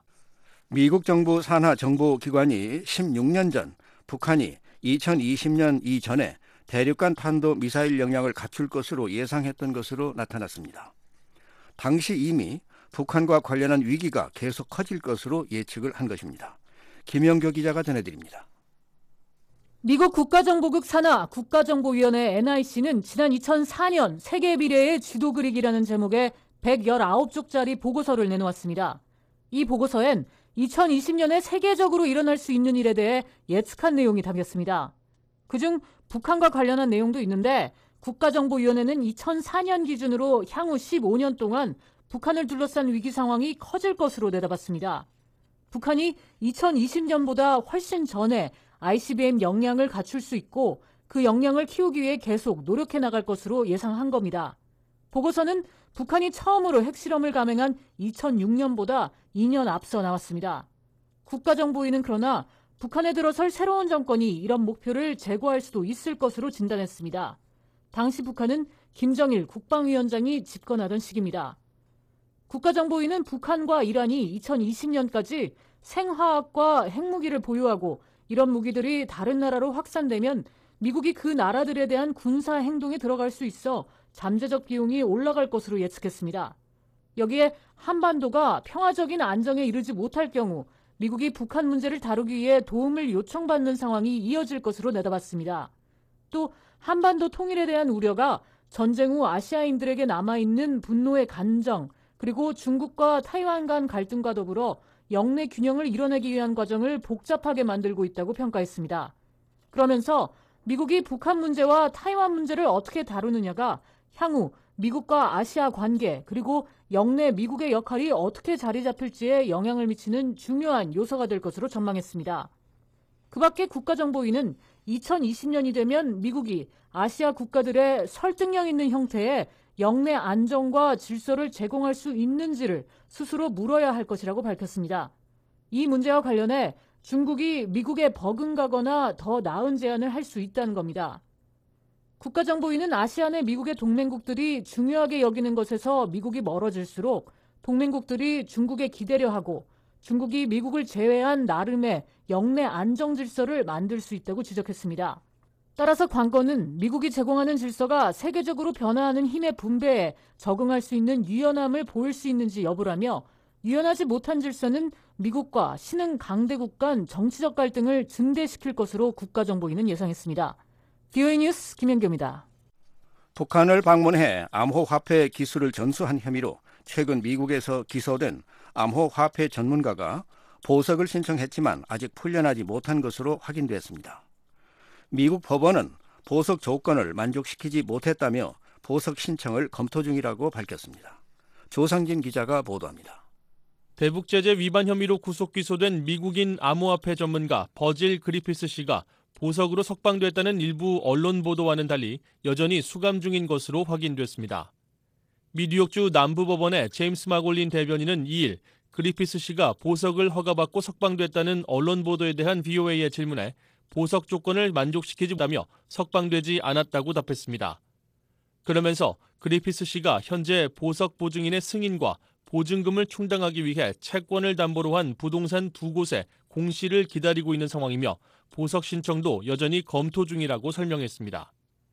미국 정부 산하 정보기관이 십육 년 전 북한이 이천이십 년 이전에 대륙간 탄도 미사일 역량을 갖출 것으로 예상했던 것으로 나타났습니다. 당시 이미 북한과 관련한 위기가 계속 커질 것으로 예측을 한 것입니다. 김영교 기자가 전해드립니다. 미국 국가정보국 산하 국가정보위원회 엔 아이 씨는 지난 이천사 년 세계 미래의 지도 그리기라는 제목의 백십구 쪽짜리 보고서를 내놓았습니다. 이 보고서엔 이천이십 년에 세계적으로 일어날 수 있는 일에 대해 예측한 내용이 담겼습니다. 그중 북한과 관련한 내용도 있는데 국가정보위원회는 이천사 년 기준으로 향후 십오 년 동안 북한을 둘러싼 위기 상황이 커질 것으로 내다봤습니다. 북한이 이천이십 년보다 훨씬 전에 아이 씨 비 엠 역량을 갖출 수 있고 그 역량을 키우기 위해 계속 노력해 나갈 것으로 예상한 겁니다. 보고서는 북한이 처음으로 핵실험을 감행한 이천육 년보다 이 년 앞서 나왔습니다. 국가정보위는 그러나 북한에 들어설 새로운 정권이 이런 목표를 제고할 수도 있을 것으로 진단했습니다. 당시 북한은 김정일 국방위원장이 집권하던 시기입니다. 국가정보위는 북한과 이란이 이천이십 년까지 생화학과 핵무기를 보유하고 이런 무기들이 다른 나라로 확산되면 미국이 그 나라들에 대한 군사 행동에 들어갈 수 있어 잠재적 비용이 올라갈 것으로 예측했습니다. 여기에 한반도가 평화적인 안정에 이르지 못할 경우 미국이 북한 문제를 다루기 위해 도움을 요청받는 상황이 이어질 것으로 내다봤습니다. 또 한반도 통일에 대한 우려가 전쟁 후 아시아인들에게 남아있는 분노의 간정, 그리고 중국과 타이완 간 갈등과 더불어 영내 균형을 이뤄내기 위한 과정을 복잡하게 만들고 있다고 평가했습니다. 그러면서 미국이 북한 문제와 타이완 문제를 어떻게 다루느냐가 향후 미국과 아시아 관계 그리고 영내 미국의 역할이 어떻게 자리 잡힐지에 영향을 미치는 중요한 요소가 될 것으로 전망했습니다. 그 밖에 국가정보위는 이천이십 년이 되면 미국이 아시아 국가들의 설득력 있는 형태의 영내 안정과 질서를 제공할 수 있는지를 스스로 물어야 할 것이라고 밝혔습니다. 이 문제와 관련해 중국이 미국에 버금가거나 더 나은 제안을 할 수 있다는 겁니다. 국가정보위는 아시아 내 미국의 동맹국들이 중요하게 여기는 것에서 미국이 멀어질수록 동맹국들이 중국에 기대려 하고 중국이 미국을 제외한 나름의 영내 안정 질서를 만들 수 있다고 지적했습니다. 따라서 관건은 미국이 제공하는 질서가 세계적으로 변화하는 힘의 분배에 적응할 수 있는 유연함을 보일 수 있는지 여부라며 유연하지 못한 질서는 미국과 신흥 강대국 간 정치적 갈등을 증대시킬 것으로 국가정보위는 예상했습니다. 비오에이 뉴스 김현교입니다. 북한을 방문해 암호화폐 기술을 전수한 혐의로 최근 미국에서 기소된 암호화폐 전문가가 보석을 신청했지만 아직 풀려나지 못한 것으로 확인됐습니다. 미국 법원은 보석 조건을 만족시키지 못했다며 보석 신청을 검토 중이라고 밝혔습니다. 조상진 기자가 보도합니다. 대북제재 위반 혐의로 구속 기소된 미국인 암호화폐 전문가 버질 그리피스 씨가 보석으로 석방됐다는 일부 언론 보도와는 달리 여전히 수감 중인 것으로 확인됐습니다. 미 뉴욕주 남부법원의 제임스 마골린 대변인은 이 일 그리피스 씨가 보석을 허가받고 석방됐다는 언론 보도에 대한 비오에이의 질문에 보석 조건을 만족시키지 못하며 석방되지 않았다고 답했습니다. 그러면서 그리피스 씨가 현재 보석 보증인의 승인과 보증금을 충당하기 위해 채권을 담보로 한 부동산 두 곳에 공시를 기다리고 있는 상황이며 보석 신청도 여전히 검토 중이라고 설명했습니다.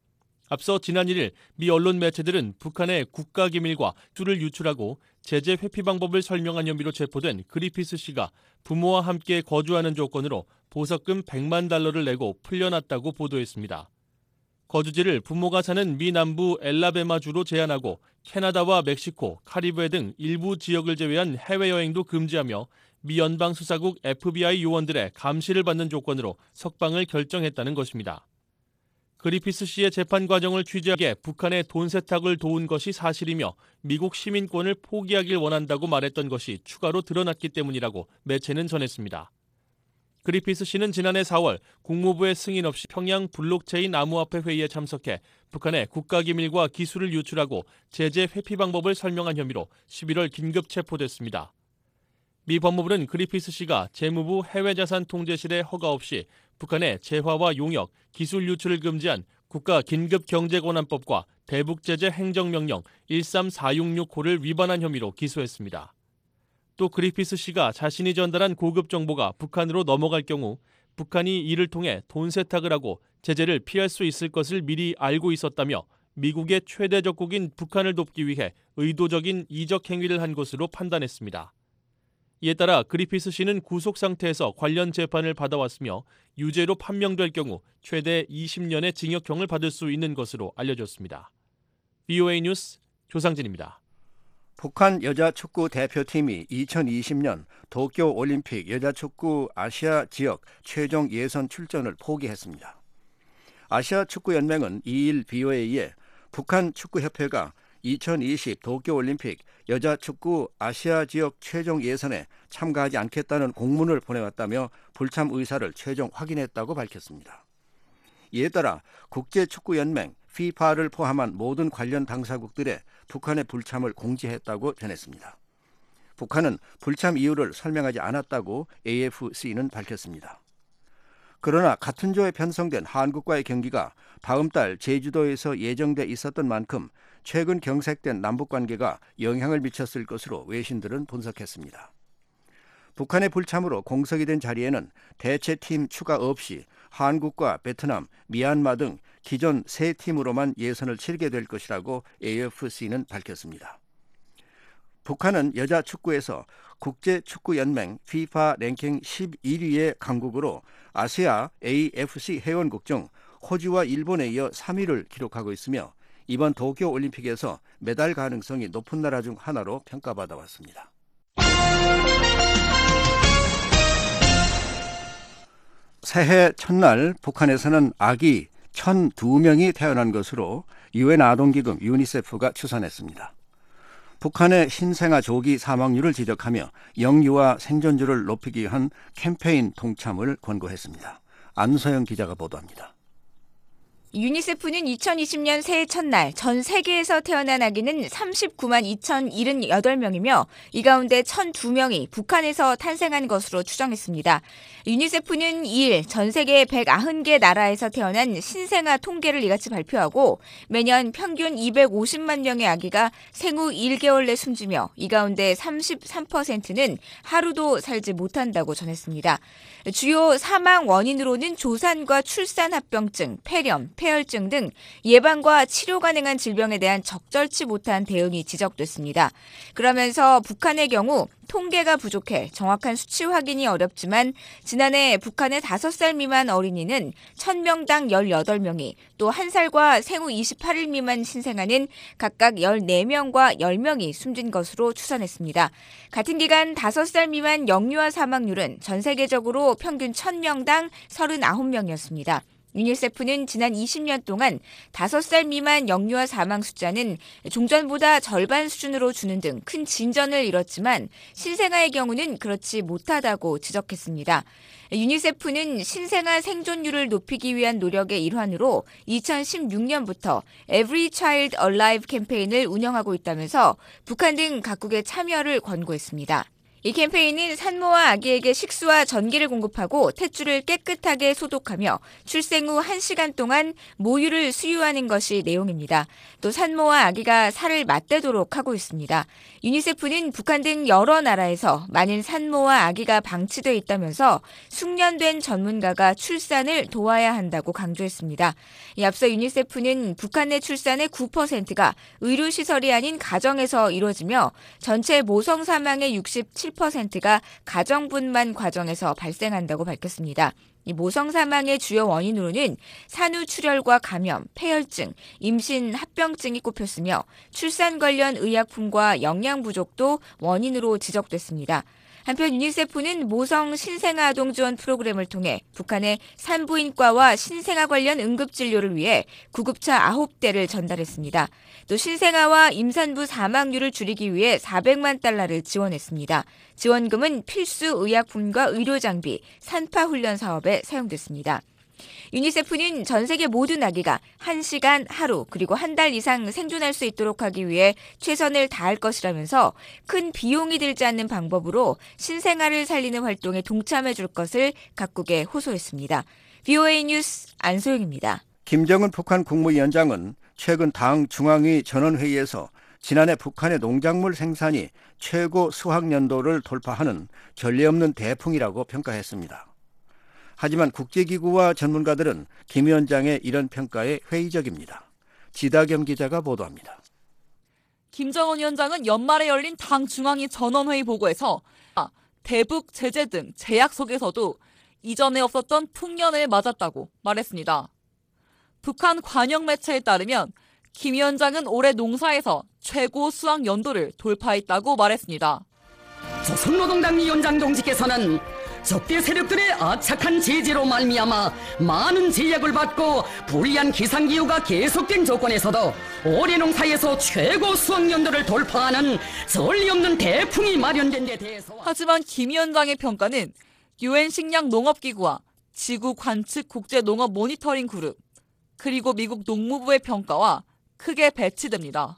앞서 지난 일 일 미 언론 매체들은 북한의 국가기밀과 툴을 유출하고 제재 회피 방법을 설명한 혐의로 체포된 그리피스 씨가 부모와 함께 거주하는 조건으로 보석금 백만 달러를 내고 풀려났다고 보도했습니다. 거주지를 부모가 사는 미 남부 엘라베마주로 제한하고 캐나다와 멕시코, 카리브해 등 일부 지역을 제외한 해외여행도 금지하며 미 연방수사국 에프비아이 요원들의 감시를 받는 조건으로 석방을 결정했다는 것입니다. 그리피스 씨의 재판 과정을 취재하기에 북한의 돈 세탁을 도운 것이 사실이며 미국 시민권을 포기하길 원한다고 말했던 것이 추가로 드러났기 때문이라고 매체는 전했습니다. 그리피스 씨는 지난해 사월 국무부의 승인 없이 평양 블록체인 암호화폐 회의에 참석해 북한의 국가기밀과 기술을 유출하고 제재 회피 방법을 설명한 혐의로 십일월 긴급 체포됐습니다. 미 법무부는 그리피스 씨가 재무부 해외자산통제실의 허가 없이 북한의 재화와 용역, 기술 유출을 금지한 국가긴급경제권한법과 대북제재 행정명령 일삼사육육 호를 위반한 혐의로 기소했습니다. 또 그리피스 씨가 자신이 전달한 고급 정보가 북한으로 넘어갈 경우 북한이 이를 통해 돈 세탁을 하고 제재를 피할 수 있을 것을 미리 알고 있었다며 미국의 최대 적국인 북한을 돕기 위해 의도적인 이적 행위를 한 것으로 판단했습니다. 이에 따라 그리피스 씨는 구속 상태에서 관련 재판을 받아왔으며 유죄로 판명될 경우 최대 이십 년의 징역형을 받을 수 있는 것으로 알려졌습니다. 브이오에이 뉴스 조상진입니다. 북한 여자축구 대표팀이 이천이십 년 도쿄올림픽 여자축구 아시아 지역 최종 예선 출전을 포기했습니다. 아시아축구연맹은 이 일 브이오에이에 북한 축구협회가 이천이십 도쿄올림픽 여자축구 아시아 지역 최종 예선에 참가하지 않겠다는 공문을 보내왔다며 불참 의사를 최종 확인했다고 밝혔습니다. 이에 따라 국제축구연맹 피파를 포함한 모든 관련 당사국들의 북한의 불참을 공지했다고 전했습니다. 북한은 불참 이유를 설명하지 않았다고 에이에프씨는 밝혔습니다. 그러나 같은 조에 편성된 한국과의 경기가 다음 달 제주도에서 예정돼 있었던 만큼 최근 경색된 남북관계가 영향을 미쳤을 것으로 외신들은 분석했습니다. 북한의 불참으로 공석이 된 자리에는 대체팀 추가 없이 한국과 베트남, 미얀마 등 기존 세 팀으로만 예선을 치르게 될 것이라고 에이에프씨는 밝혔습니다. 북한은 여자 축구에서 국제축구연맹 피파 랭킹 십일 위의 강국으로 아시아 에이에프씨 회원국 중 호주와 일본에 이어 삼 위를 기록하고 있으며 이번 도쿄올림픽에서 메달 가능성이 높은 나라 중 하나로 평가받아 왔습니다. 새해 첫날 북한에서는 아기 천이 명이 태어난 것으로 유엔 아동기금 유니세프가 추산했습니다. 북한의 신생아 조기 사망률을 지적하며 영유아 생존율을 높이기 위한 캠페인 통참을 권고했습니다. 안소영 기자가 보도합니다. 유니세프는 이천이십 년 새해 첫날 전 세계에서 태어난 아기는 삼십구만 이천칠십팔 명이며 이 가운데 천이 명이 북한에서 탄생한 것으로 추정했습니다. 유니세프는 이 일 전 세계 백구십 개 나라에서 태어난 신생아 통계를 이같이 발표하고 매년 평균 이백오십만 명의 아기가 생후 일 개월 내 숨지며 이 가운데 삼십삼 퍼센트는 하루도 살지 못한다고 전했습니다. 주요 사망 원인으로는 조산과 출산합병증, 폐렴, 폐혈증 등 예방과 치료 가능한 질병에 대한 적절치 못한 대응이 지적됐습니다. 그러면서 북한의 경우 통계가 부족해 정확한 수치 확인이 어렵지만 지난해 북한의 다섯 살 미만 어린이는 천 명당 열여덟 명이 또 한 살과 생후 이십팔 일 미만 신생아는 각각 열네 명과 열 명이 숨진 것으로 추산했습니다. 같은 기간 다섯 살 미만 영유아 사망률은 전 세계적으로 평균 천 명당 서른아홉 명이었습니다. 유니세프는 지난 이십 년 동안 다섯 살 미만 영유아 사망 숫자는 종전보다 절반 수준으로 주는 등 큰 진전을 이뤘지만 신생아의 경우는 그렇지 못하다고 지적했습니다. 유니세프는 신생아 생존율을 높이기 위한 노력의 일환으로 이천십육 년부터 Every Child Alive 캠페인을 운영하고 있다면서 북한 등 각국의 참여를 권고했습니다. 이 캠페인은 산모와 아기에게 식수와 전기를 공급하고 탯줄을 깨끗하게 소독하며 출생 후 한 시간 동안 모유를 수유하는 것이 내용입니다. 또 산모와 아기가 살을 맞대도록 하고 있습니다. 유니세프는 북한 등 여러 나라에서 많은 산모와 아기가 방치돼 있다면서 숙련된 전문가가 출산을 도와야 한다고 강조했습니다. 앞서 유니세프는 북한 내 출산의 구 퍼센트가 의료시설이 아닌 가정에서 이루어지며 전체 모성 사망의 육십칠 퍼센트가 가정분만 과정에서 발생한다고 밝혔습니다. 이 모성 사망의 주요 원인으로는 산후출혈과 감염, 폐혈증, 임신 합병증이 꼽혔으며 출산 관련 의약품과 영양 부족도 원인으로 지적됐습니다. 한편 유니세프는 모성 신생아 아동 지원 프로그램을 통해 북한의 산부인과와 신생아 관련 응급진료를 위해 구급차 아홉 대를 전달했습니다. 또 신생아와 임산부 사망률을 줄이기 위해 사백만 달러를 지원했습니다. 지원금은 필수 의약품과 의료장비, 산파훈련 사업에 사용됐습니다. 유니세프는 전 세계 모든 아기가 한 시간, 하루, 그리고 한 달 이상 생존할 수 있도록 하기 위해 최선을 다할 것이라면서 큰 비용이 들지 않는 방법으로 신생아를 살리는 활동에 동참해 줄 것을 각국에 호소했습니다. 브이오에이 뉴스 안소영입니다. 김정은 북한 국무위원장은 최근 당 중앙위 전원회의에서 지난해 북한의 농작물 생산이 최고 수확연도를 돌파하는 전례 없는 대풍이라고 평가했습니다. 하지만 국제기구와 전문가들은 김 위원장의 이런 평가에 회의적입니다. 지다겸 기자가 보도합니다. 김정은 위원장은 연말에 열린 당 중앙위 전원회의 보고에서 대북 제재 등 제약 속에서도 이전에 없었던 풍년을 맞았다고 말했습니다. 북한 관영 매체에 따르면 김 위원장은 올해 농사에서 최고 수확 연도를 돌파했다고 말했습니다. 조선노동당 위원장 동지께서는 적대 세력들의 악착한 제재로 말미암아 많은 제약을 받고 불리한 기상기후가 계속된 조건에서도 올해 농사에서 최고 수확 연도를 돌파하는 전례 없는 대풍이 마련된 데 대해서 하지만 김 위원장의 평가는 유엔 식량 농업기구와 지구 관측 국제 농업 모니터링 그룹 그리고 미국 농무부의 평가와 크게 배치됩니다.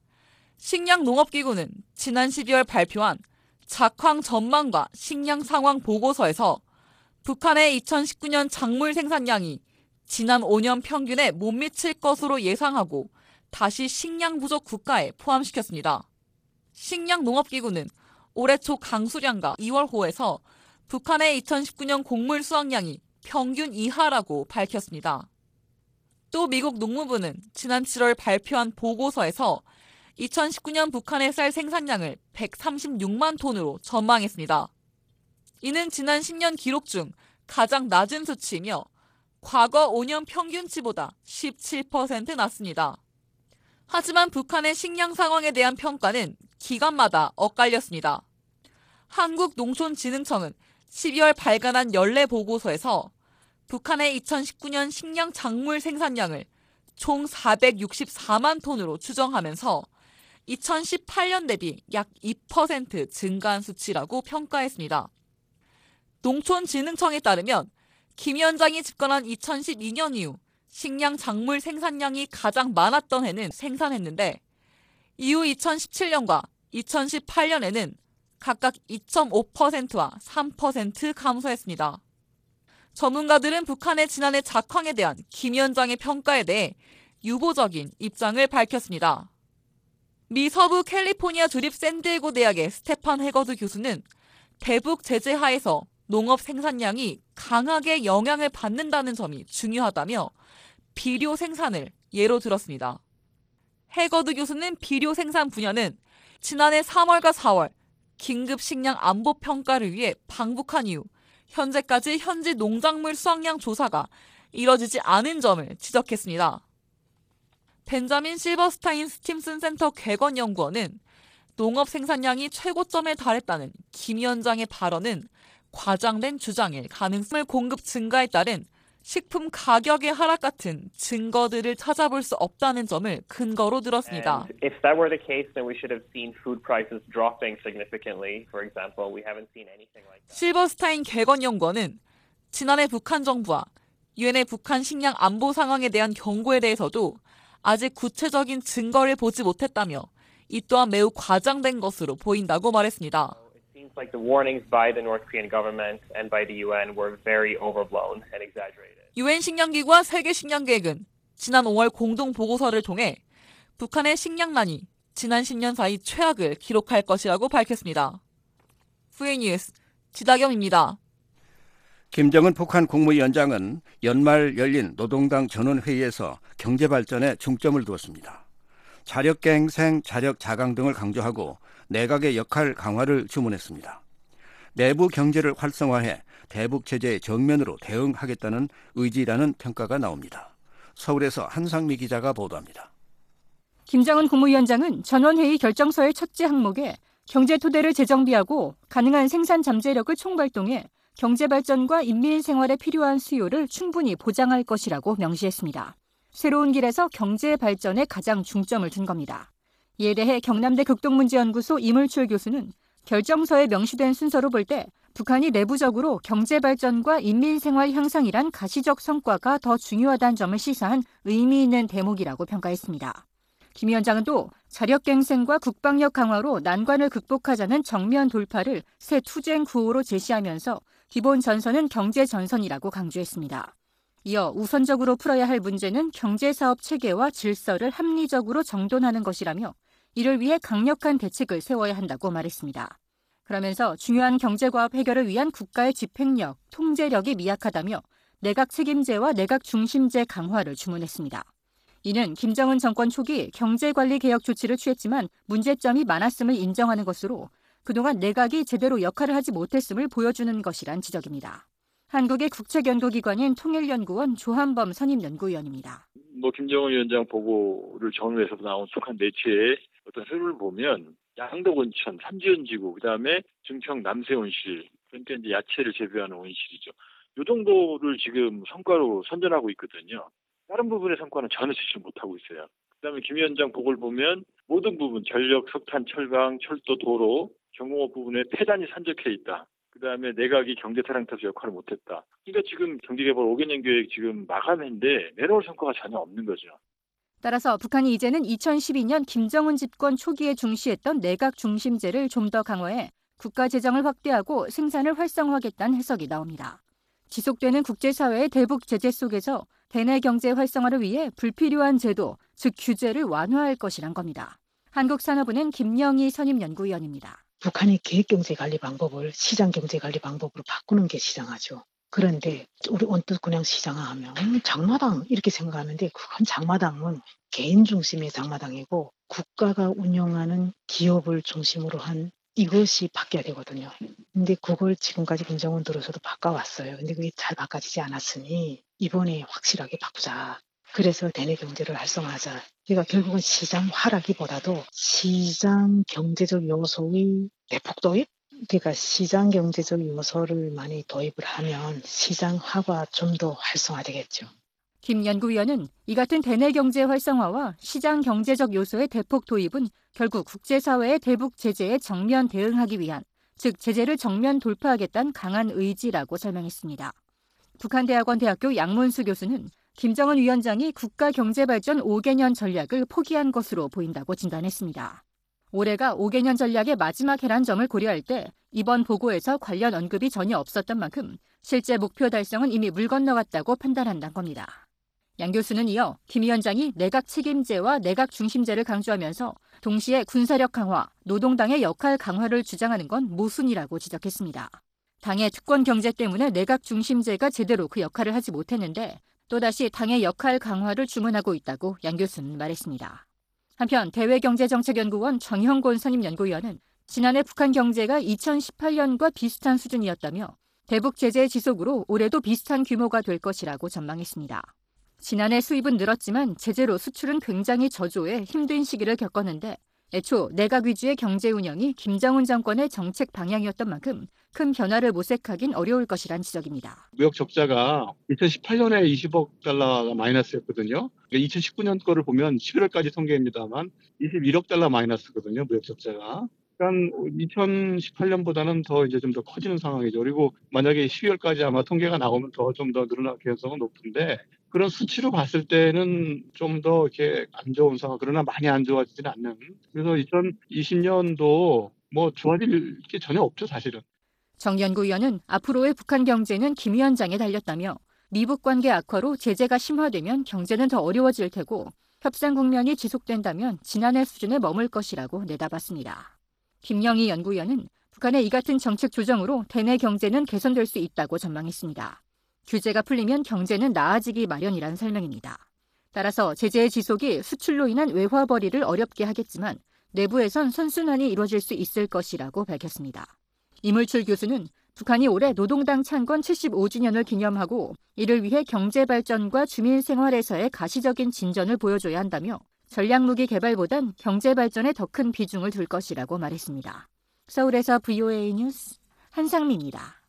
식량 농업기구는 지난 십이월 발표한 작황 전망과 식량 상황 보고서에서 북한의 이천십구 년 작물 생산량이 지난 오 년 평균에 못 미칠 것으로 예상하고 다시 식량 부족 국가에 포함시켰습니다. 식량 농업기구는 올해 초 강수량과 이월 호에서 북한의 이천십구 년 곡물 수확량이 평균 이하라고 밝혔습니다. 또 미국 농무부는 지난 칠월 발표한 보고서에서 이천십구 년 북한의 쌀 생산량을 백삼십육만 톤으로 전망했습니다. 이는 지난 십 년 기록 중 가장 낮은 수치이며 과거 오 년 평균치보다 십칠 퍼센트 낮습니다. 하지만 북한의 식량 상황에 대한 평가는 기관마다 엇갈렸습니다. 한국농촌진흥청은 십이월 발간한 연례 보고서에서 북한의 이천십구 년 식량 작물 생산량을 총 사백육십사만 톤으로 추정하면서 이천십팔 년 대비 약 이 퍼센트 증가한 수치라고 평가했습니다. 농촌진흥청에 따르면 김 위원장이 집권한 이천십이 년 이후 식량 작물 생산량이 가장 많았던 해는 생산했는데 이후 이천십칠 년과 이천십팔 년에는 각각 이 점 오 퍼센트와 삼 퍼센트 감소했습니다. 전문가들은 북한의 지난해 작황에 대한 김 위원장의 평가에 대해 유보적인 입장을 밝혔습니다. 미 서부 캘리포니아 주립 샌디에고 대학의 스테판 해거드 교수는 대북 제재 하에서 농업 생산량이 강하게 영향을 받는다는 점이 중요하다며 비료 생산을 예로 들었습니다. 해거드 교수는 비료 생산 분야는 지난해 삼월과 사월 긴급 식량 안보 평가를 위해 방북한 이후 현재까지 현지 농작물 수확량 조사가 이뤄지지 않은 점을 지적했습니다. 벤자민 실버스타인 스팀슨 센터 객원연구원은 농업 생산량이 최고점에 달했다는 김 위원장의 발언은 과장된 주장일 가능성을 공급 증가에 따른 식품 가격의 하락 같은 증거들을 찾아볼 수 없다는 점을 근거로 들었습니다. If that were the case, then we should have seen food prices dropping significantly. For example, we haven't seen anything like that. 실버스타인 객원연구원은 지난해 북한 정부와 유엔의 북한 식량 안보 상황에 대한 경고에 대해서도 아직 구체적인 증거를 보지 못했다며 이 또한 매우 과장된 것으로 보인다고 말했습니다. Seems like the warnings by the North Korean government and by the U N were very overblown and exaggerated. 유엔 식량기구와 세계 식량계획은 지난 오월 공동 보고서를 통해 북한의 식량난이 지난 십 년 사이 최악을 기록할 것이라고 밝혔습니다. 브이오에이 뉴스 지다경입니다. 김정은 북한 국무위원장은 연말 열린 노동당 전원회의에서 경제발전에 중점을 두었습니다. 자력갱생, 자력자강 등을 강조하고 내각의 역할 강화를 주문했습니다. 내부 경제를 활성화해 대북 제재에 정면으로 대응하겠다는 의지라는 평가가 나옵니다. 서울에서 한상미 기자가 보도합니다. 김정은 국무위원장은 전원회의 결정서의 첫째 항목에 경제 토대를 재정비하고 가능한 생산 잠재력을 총발동해 경제 발전과 인민 생활에 필요한 수요를 충분히 보장할 것이라고 명시했습니다. 새로운 길에서 경제 발전에 가장 중점을 둔 겁니다. 이에 대해 경남대 극동문제연구소 이물출 교수는 결정서에 명시된 순서로 볼 때 북한이 내부적으로 경제 발전과 인민 생활 향상이란 가시적 성과가 더 중요하다는 점을 시사한 의미 있는 대목이라고 평가했습니다. 김 위원장은 또 자력갱생과 국방력 강화로 난관을 극복하자는 정면 돌파를 새 투쟁 구호로 제시하면서 기본 전선은 경제 전선이라고 강조했습니다. 이어 우선적으로 풀어야 할 문제는 경제사업 체계와 질서를 합리적으로 정돈하는 것이라며 이를 위해 강력한 대책을 세워야 한다고 말했습니다. 그러면서 중요한 경제과업 해결을 위한 국가의 집행력, 통제력이 미약하다며 내각 책임제와 내각 중심제 강화를 주문했습니다. 이는 김정은 정권 초기 경제관리 개혁 조치를 취했지만 문제점이 많았음을 인정하는 것으로 그동안 내각이 제대로 역할을 하지 못했음을 보여주는 것이란 지적입니다. 한국의 국책연구기관인 통일연구원 조한범 선임연구위원입니다. 뭐 김정은 위원장 보고를 전후해서 나온 북한 내치의 어떤 흐름을 보면 양덕 온천, 삼지연 지구, 그다음에 증평 남세 온실, 그러니까 이제 야채를 재배하는 온실이죠. 이 정도를 지금 성과로 선전하고 있거든요. 다른 부분의 성과는 전혀 제시를 못하고 있어요. 그다음에 김 위원장 보고를 보면 모든 부분, 전력, 석탄, 철강, 철도, 도로, 경공업 부분에 폐단이 산적해 있다. 그다음에 내각이 경제타랑타서 역할을 못했다. 그러니까 지금 경제개발 오 개년 계획 지금 마감인데 내놓을 성과가 전혀 없는 거죠. 따라서 북한이 이제는 이천십이 년 김정은 집권 초기에 중시했던 내각 중심제를 좀 더 강화해 국가 재정을 확대하고 생산을 활성화하겠다는 해석이 나옵니다. 지속되는 국제사회의 대북 제재 속에서 대내 경제 활성화를 위해 불필요한 제도, 즉 규제를 완화할 것이란 겁니다. 한국산업은행 김영희 선임연구위원입니다. 북한이 계획경제 관리 방법을 시장경제 관리 방법으로 바꾸는 게 시장화죠. 그런데 우리 언뜻 그냥 시장화하면 장마당 이렇게 생각하는데 그건 장마당은 개인 중심의 장마당이고 국가가 운영하는 기업을 중심으로 한 이것이 바뀌어야 되거든요. 근데 그걸 지금까지 김정은 들어서도 바꿔왔어요. 근데 그게 잘 바꿔지지 않았으니 이번에 확실하게 바꾸자. 그래서 대내 경제를 활성화하자. 그러니까 결국은 시장화라기보다도 시장 경제적 요소의 대폭 도입? 그러니까 시장 경제적 요소를 많이 도입을 하면 시장화가 좀 더 활성화되겠죠. 김 연구위원은 이 같은 대내 경제 활성화와 시장 경제적 요소의 대폭 도입은 결국 국제사회의 대북 제재에 정면 대응하기 위한, 즉 제재를 정면 돌파하겠다는 강한 의지라고 설명했습니다. 북한대학원 대학교 양문수 교수는 김정은 위원장이 국가경제발전 오 개년 전략을 포기한 것으로 보인다고 진단했습니다. 올해가 오 개년 전략의 마지막 해란점을 고려할 때 이번 보고에서 관련 언급이 전혀 없었던 만큼 실제 목표 달성은 이미 물 건너갔다고 판단한다는 겁니다. 양 교수는 이어 김 위원장이 내각 책임제와 내각 중심제를 강조하면서 동시에 군사력 강화, 노동당의 역할 강화를 주장하는 건 모순이라고 지적했습니다. 당의 특권 경제 때문에 내각 중심제가 제대로 그 역할을 하지 못했는데 또다시 당의 역할 강화를 주문하고 있다고 양 교수는 말했습니다. 한편 대외경제정책연구원 정형곤 선임연구위원은 지난해 북한 경제가 이천십팔 년과 비슷한 수준이었다며 대북 제재 지속으로 올해도 비슷한 규모가 될 것이라고 전망했습니다. 지난해 수입은 늘었지만 제재로 수출은 굉장히 저조해 힘든 시기를 겪었는데 애초 내각 위주의 경제 운영이 김정은 정권의 정책 방향이었던 만큼 큰 변화를 모색하긴 어려울 것이란 지적입니다. 무역 적자가 이천십팔 년에 이십억 달러가 마이너스였거든요. 이천십구 년 거를 보면 십일월까지 통계입니다만 이십일억 달러 마이너스거든요. 무역 적자가. 그러니까 이천십팔 년보다는 더 이제 좀 더 커지는 상황이죠. 그리고 만약에 십이월까지 아마 통계가 나오면 더 좀 더 늘어날 가능성은 높은데 그런 수치로 봤을 때는 좀 더 이렇게 안 좋은 상황, 그러나 많이 안 좋아지지는 않는. 그래서 이천이십 년도 뭐 좋아질 게 전혀 없죠, 사실은. 정 연구위원은 앞으로의 북한 경제는 김 위원장에 달렸다며 미북 관계 악화로 제재가 심화되면 경제는 더 어려워질 테고 협상 국면이 지속된다면 지난해 수준에 머물 것이라고 내다봤습니다. 김영희 연구위원은 북한의 이 같은 정책 조정으로 대내 경제는 개선될 수 있다고 전망했습니다. 규제가 풀리면 경제는 나아지기 마련이란 설명입니다. 따라서 제재의 지속이 수출로 인한 외화벌이를 어렵게 하겠지만 내부에선 선순환이 이루어질 수 있을 것이라고 밝혔습니다. 이물출 교수는 북한이 올해 노동당 창건 칠십오 주년을 기념하고 이를 위해 경제발전과 주민생활에서의 가시적인 진전을 보여줘야 한다며 전략무기 개발보단 경제발전에 더 큰 비중을 둘 것이라고 말했습니다. 서울에서 브이오에이 뉴스 한상미입니다.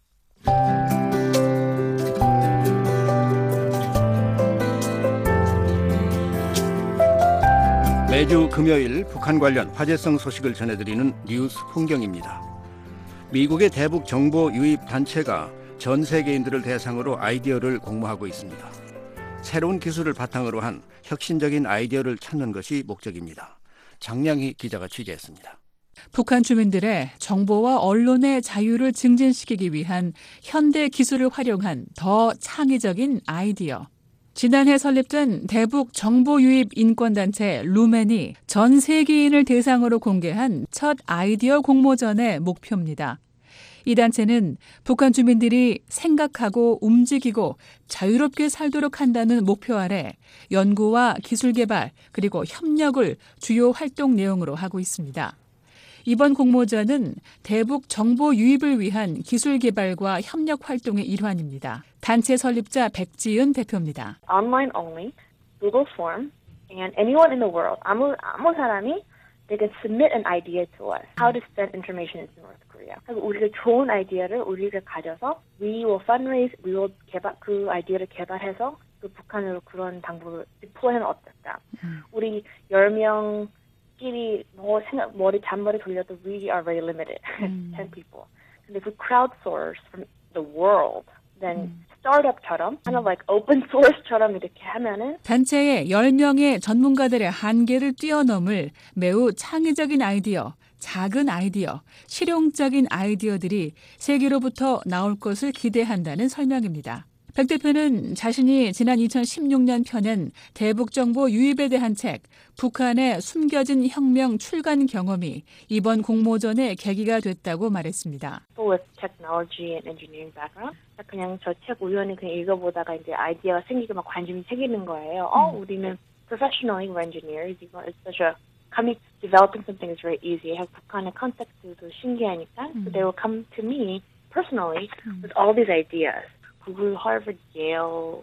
매주 금요일 북한 관련 화제성 소식을 전해드리는 뉴스 풍경입니다. 미국의 대북 정보 유입 단체가 전 세계인들을 대상으로 아이디어를 공모하고 있습니다. 새로운 기술을 바탕으로 한 혁신적인 아이디어를 찾는 것이 목적입니다. 장량희 기자가 취재했습니다. 북한 주민들의 정보와 언론의 자유를 증진시키기 위한 현대 기술을 활용한 더 창의적인 아이디어. 지난해 설립된 대북 정보 유입 인권단체 루멘이 전 세계인을 대상으로 공개한 첫 아이디어 공모전의 목표입니다. 이 단체는 북한 주민들이 생각하고 움직이고 자유롭게 살도록 한다는 목표 아래 연구와 기술 개발 그리고 협력을 주요 활동 내용으로 하고 있습니다. 이번 공모전은 대북 정보 유입을 위한 기술 개발과 협력 활동의 일환입니다. 단체 설립자 백지은 대표입니다. Online only, Google Form, and anyone in the world, 아무 아무 사람이 they can submit an idea to us how to send information into North Korea. 그래서 우리가 좋은 아이디어를 우리가 가져서 we will fundraise, we will 개발 그 아이디어를 개발해서 그 북한으로 그런 방법을 deploy하면 어떨까? 음. 우리 열 명끼리 뭐 생각 머리 잔머리 돌려도 we are very limited, 음. ten people. 근데 if we crowdsource from the world, then 음. 스타트업처럼, kind of like open source처럼 이렇게 하면은 단체의 열 명의 전문가들의 한계를 뛰어넘을 매우 창의적인 아이디어, 작은 아이디어, 실용적인 아이디어들이 세계로부터 나올 것을 기대한다는 설명입니다. 백 대표는 자신이 지난 이천십육 년 펴낸 대북정보 유입에 대한 책 북한의 숨겨진 혁명 출간 경험이 이번 공모전의 계기가 됐다고 말했습니다. With technology and engineering background, 그냥 저 책 우연히 그냥 읽어보다가 이제 아이디어가 생기고 막 관심이 생기는 거예요. 어, 음. 우리는 professionally we're engineers. It's such a coming developing something is very easy. 북한의 컨텍스트도 신기하니까, 음. so they will come to me personally 음. with all these ideas. Google, Harvard, Yale,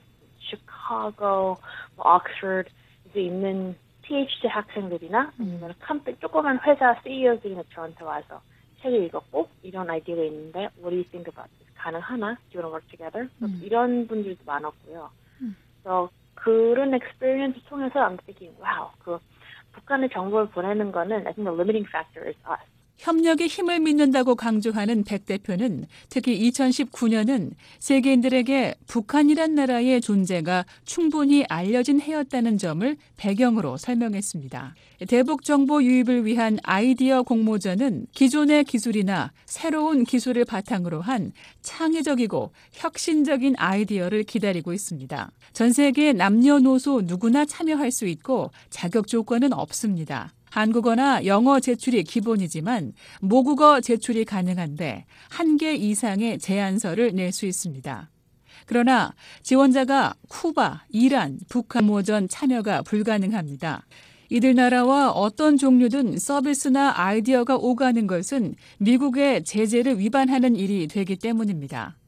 Chicago, Oxford 이제 있는 피에이치디 학생들이나 아니면 컴퍼니 조그만 회사 씨이오들이 저한테 와서 책을 읽었고 이런 아이디어가 있는데 What do you think about this? 가능하나? Do you want to work together? 음. 이런 분들도 많았고요. 음. 그래서 그런 experience 통해서 I'm thinking, wow, 그 북한의 정보를 보내는 거는 I think the limiting factor is us. 협력의 힘을 믿는다고 강조하는 백 대표는 특히 이천십구 년은 세계인들에게 북한이란 나라의 존재가 충분히 알려진 해였다는 점을 배경으로 설명했습니다. 대북 정보 유입을 위한 아이디어 공모전은 기존의 기술이나 새로운 기술을 바탕으로 한 창의적이고 혁신적인 아이디어를 기다리고 있습니다. 전 세계 남녀노소 누구나 참여할 수 있고 자격 조건은 없습니다. 한국어나 영어 제출이 기본이지만 모국어 제출이 가능한데 한 개 이상의 제안서를 낼 수 있습니다. 그러나 지원자가 쿠바, 이란, 북한 공모전 참여가 불가능합니다. 이들 나라와 어떤 종류든 서비스나 아이디어가 오가는 것은 미국의 제재를 위반하는 일이 되기 때문입니다.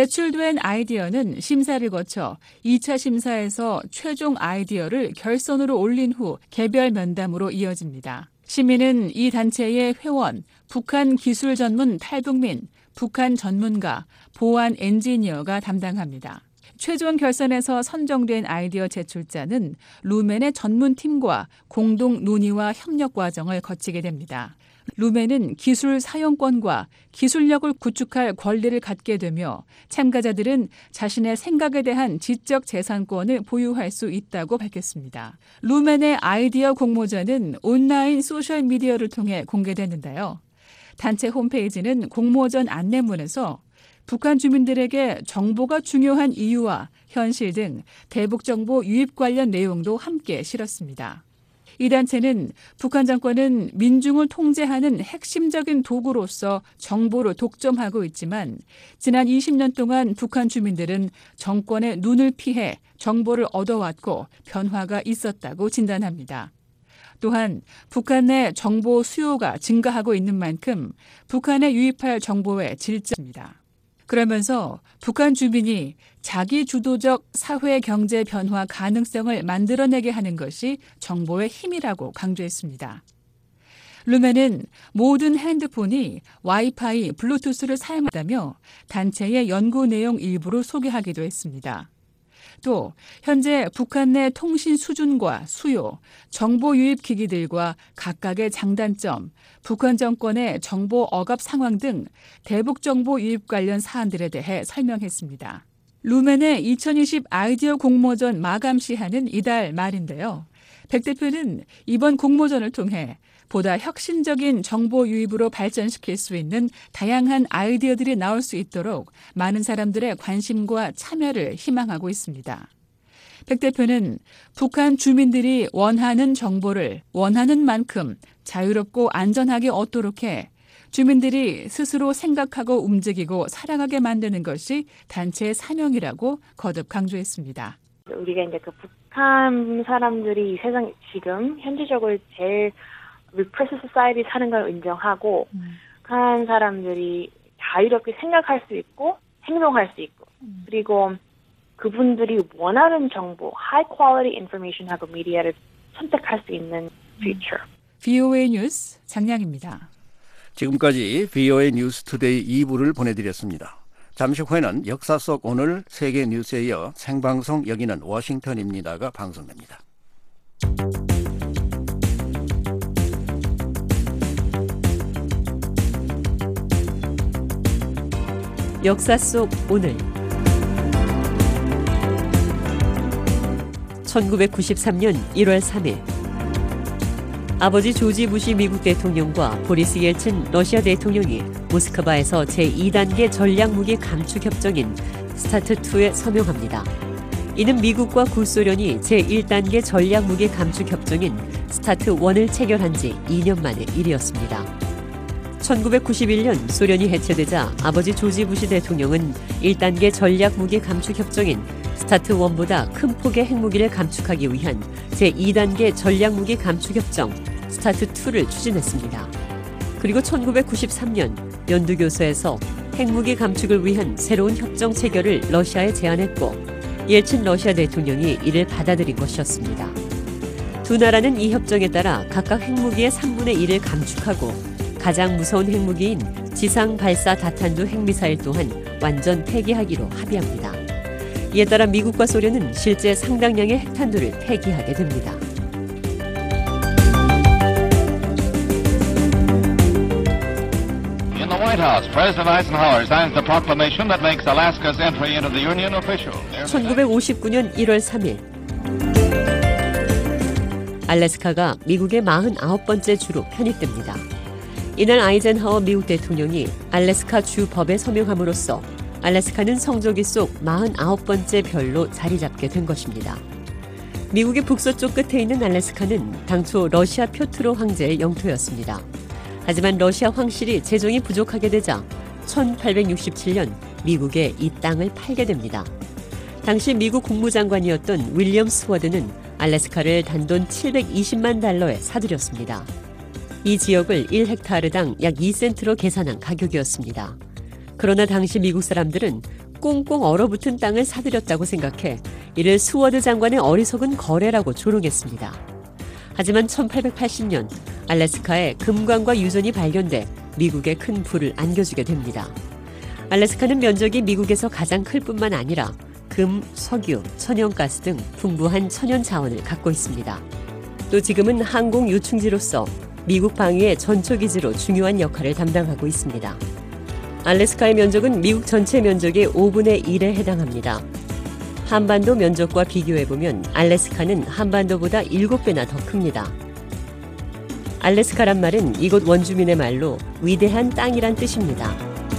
제출된 아이디어는 심사를 거쳐 이 차 심사에서 최종 아이디어를 결선으로 올린 후 개별 면담으로 이어집니다. 심의는 이 단체의 회원, 북한 기술 전문 탈북민, 북한 전문가, 보안 엔지니어가 담당합니다. 최종 결선에서 선정된 아이디어 제출자는 루멘의 전문팀과 공동 논의와 협력 과정을 거치게 됩니다. 루멘은 기술 사용권과 기술력을 구축할 권리를 갖게 되며 참가자들은 자신의 생각에 대한 지적 재산권을 보유할 수 있다고 밝혔습니다. 루멘의 아이디어 공모전은 온라인 소셜미디어를 통해 공개됐는데요. 단체 홈페이지는 공모전 안내문에서 북한 주민들에게 정보가 중요한 이유와 현실 등 대북 정보 유입 관련 내용도 함께 실었습니다. 이 단체는 북한 정권은 민중을 통제하는 핵심적인 도구로서 정보를 독점하고 있지만 지난 이십 년 동안 북한 주민들은 정권의 눈을 피해 정보를 얻어왔고 변화가 있었다고 진단합니다. 또한 북한 내 정보 수요가 증가하고 있는 만큼 북한에 유입할 정보의 질입니다. 그러면서 북한 주민이 자기 주도적 사회 경제 변화 가능성을 만들어내게 하는 것이 정보의 힘이라고 강조했습니다. 루멘은 모든 핸드폰이 와이파이, 블루투스를 사용한다며 단체의 연구 내용 일부를 소개하기도 했습니다. 또 현재 북한 내 통신 수준과 수요, 정보 유입 기기들과 각각의 장단점, 북한 정권의 정보 억압 상황 등 대북 정보 유입 관련 사안들에 대해 설명했습니다. 루멘의 이천이십 아이디어 공모전 마감 시한은 이달 말인데요. 백 대표는 이번 공모전을 통해 보다 혁신적인 정보 유입으로 발전시킬 수 있는 다양한 아이디어들이 나올 수 있도록 많은 사람들의 관심과 참여를 희망하고 있습니다. 백 대표는 북한 주민들이 원하는 정보를 원하는 만큼 자유롭고 안전하게 얻도록 해 주민들이 스스로 생각하고 움직이고 살아가게 만드는 것이 단체의 사명이라고 거듭 강조했습니다. 우리가 이제 그 북한 사람들이 이 세상 지금 현지적으로 제일 repressive society 사는 걸 인정하고 음. 한 사람들이 자유롭게 생각할 수 있고 행동할 수 있고 음. 그리고 그분들이 원하는 정보, high quality information하고 미디어를 선택할 수 있는 future. 브이오에이 뉴스 장량입니다. 지금까지 브이오에이 뉴스 투데이 이 부를 보내드렸습니다. 잠시 후에는 역사 속 오늘 세계 뉴스에 이어 생방송 여기는 워싱턴입니다가 방송됩니다. 역사 속 오늘 천구백구십삼 년 일월 삼일 아버지 조지 부시 미국 대통령과 보리스 옐친 러시아 대통령이 모스크바에서 제이 단계 전략무기 감축 협정인 스타트이에 서명합니다. 이는 미국과 구소련이 제일 단계 전략무기 감축 협정인 스타트일을 체결한 지 이 년 만의 일이었습니다. 천구백구십일 년 소련이 해체되자 아버지 조지 부시 대통령은 일 단계 전략무기 감축 협정인 스타트일보다 큰 폭의 핵무기를 감축하기 위한 제이 단계 전략무기 감축 협정 스타트이를 추진했습니다. 그리고 천구백구십삼 년 연두교서에서 핵무기 감축을 위한 새로운 협정 체결을 러시아에 제안했고 옐친 러시아 대통령이 이를 받아들인 것이었습니다. 두 나라는 이 협정에 따라 각각 핵무기의 삼분의 일을 감축하고 가장 무서운 핵무기인 지상 발사 다탄두 핵미사일 또한 완전 폐기하기로 합의합니다. 이에 따라 미국과 소련은 실제 상당량의 핵탄두를 폐기하게 됩니다. In the White House, President Eisenhower signs the proclamation that makes Alaska's entry into the Union official. 천구백오십구 년 일월 삼일 알래스카가 미국의 사십구 번째 주로 편입됩니다. 이날 아이젠하워 미국 대통령이 알래스카 주 법에 서명함으로써 알래스카는 성조기 속 사십구 번째 별로 자리 잡게 된 것입니다. 미국의 북서쪽 끝에 있는 알래스카는 당초 러시아 표트로 황제의 영토였습니다. 하지만 러시아 황실이 재정이 부족하게 되자 천팔백육십칠 년 미국에 이 땅을 팔게 됩니다. 당시 미국 국무장관이었던 윌리엄 스워드는 알래스카를 단돈 칠백이십만 달러에 사들였습니다. 이 지역을 일 헥타르당 약 이 센트로 계산한 가격이었습니다. 그러나 당시 미국 사람들은 꽁꽁 얼어붙은 땅을 사들였다고 생각해 이를 스워드 장관의 어리석은 거래라고 조롱했습니다. 하지만 천팔백팔십 년 알래스카에 금광과 유전이 발견돼 미국에 큰 부를 안겨주게 됩니다. 알래스카는 면적이 미국에서 가장 클 뿐만 아니라 금, 석유, 천연가스 등 풍부한 천연 자원을 갖고 있습니다. 또 지금은 항공 요충지로서 미국 방위의 전초기지로 중요한 역할을 담당하고 있습니다. 알래스카의 면적은 미국 전체 면적의 오분의 일에 해당합니다. 한반도 면적과 비교해보면 알래스카는 한반도보다 일곱 배나 더 큽니다. 알래스카란 말은 이곳 원주민의 말로 위대한 땅이란 뜻입니다.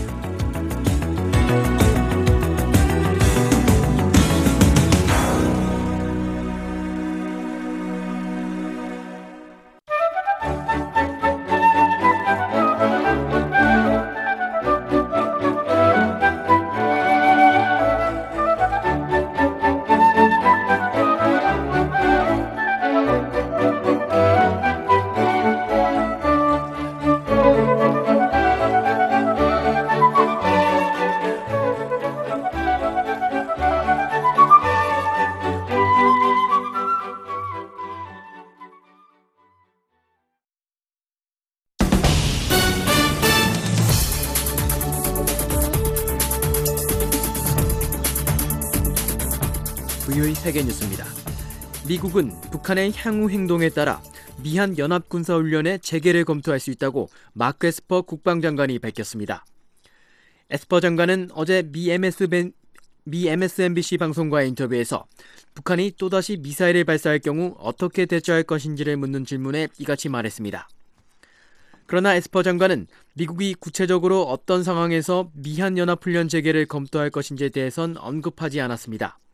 브이오에이 세계 뉴스입니다. 미국은 북한의 향후 행동에 따라 미한 연합군사훈련의 재개를 검토할 수 있다고 마크 에스퍼 국방장관이 밝혔습니다. 에스퍼 장관은 어제 미 엠에스엔비씨 방송과의 인터뷰에서 북한이 또다시 미사일을 발사할 경우 어떻게 대처할 것인지를 묻는 질문에 이같이 말했습니다. 그러나 에스퍼 장관은 미국이 구체적으로 어떤 상황에서 미한 연합훈련 재개를 검토할 것인지에 대해선 언급하지 않았습니다.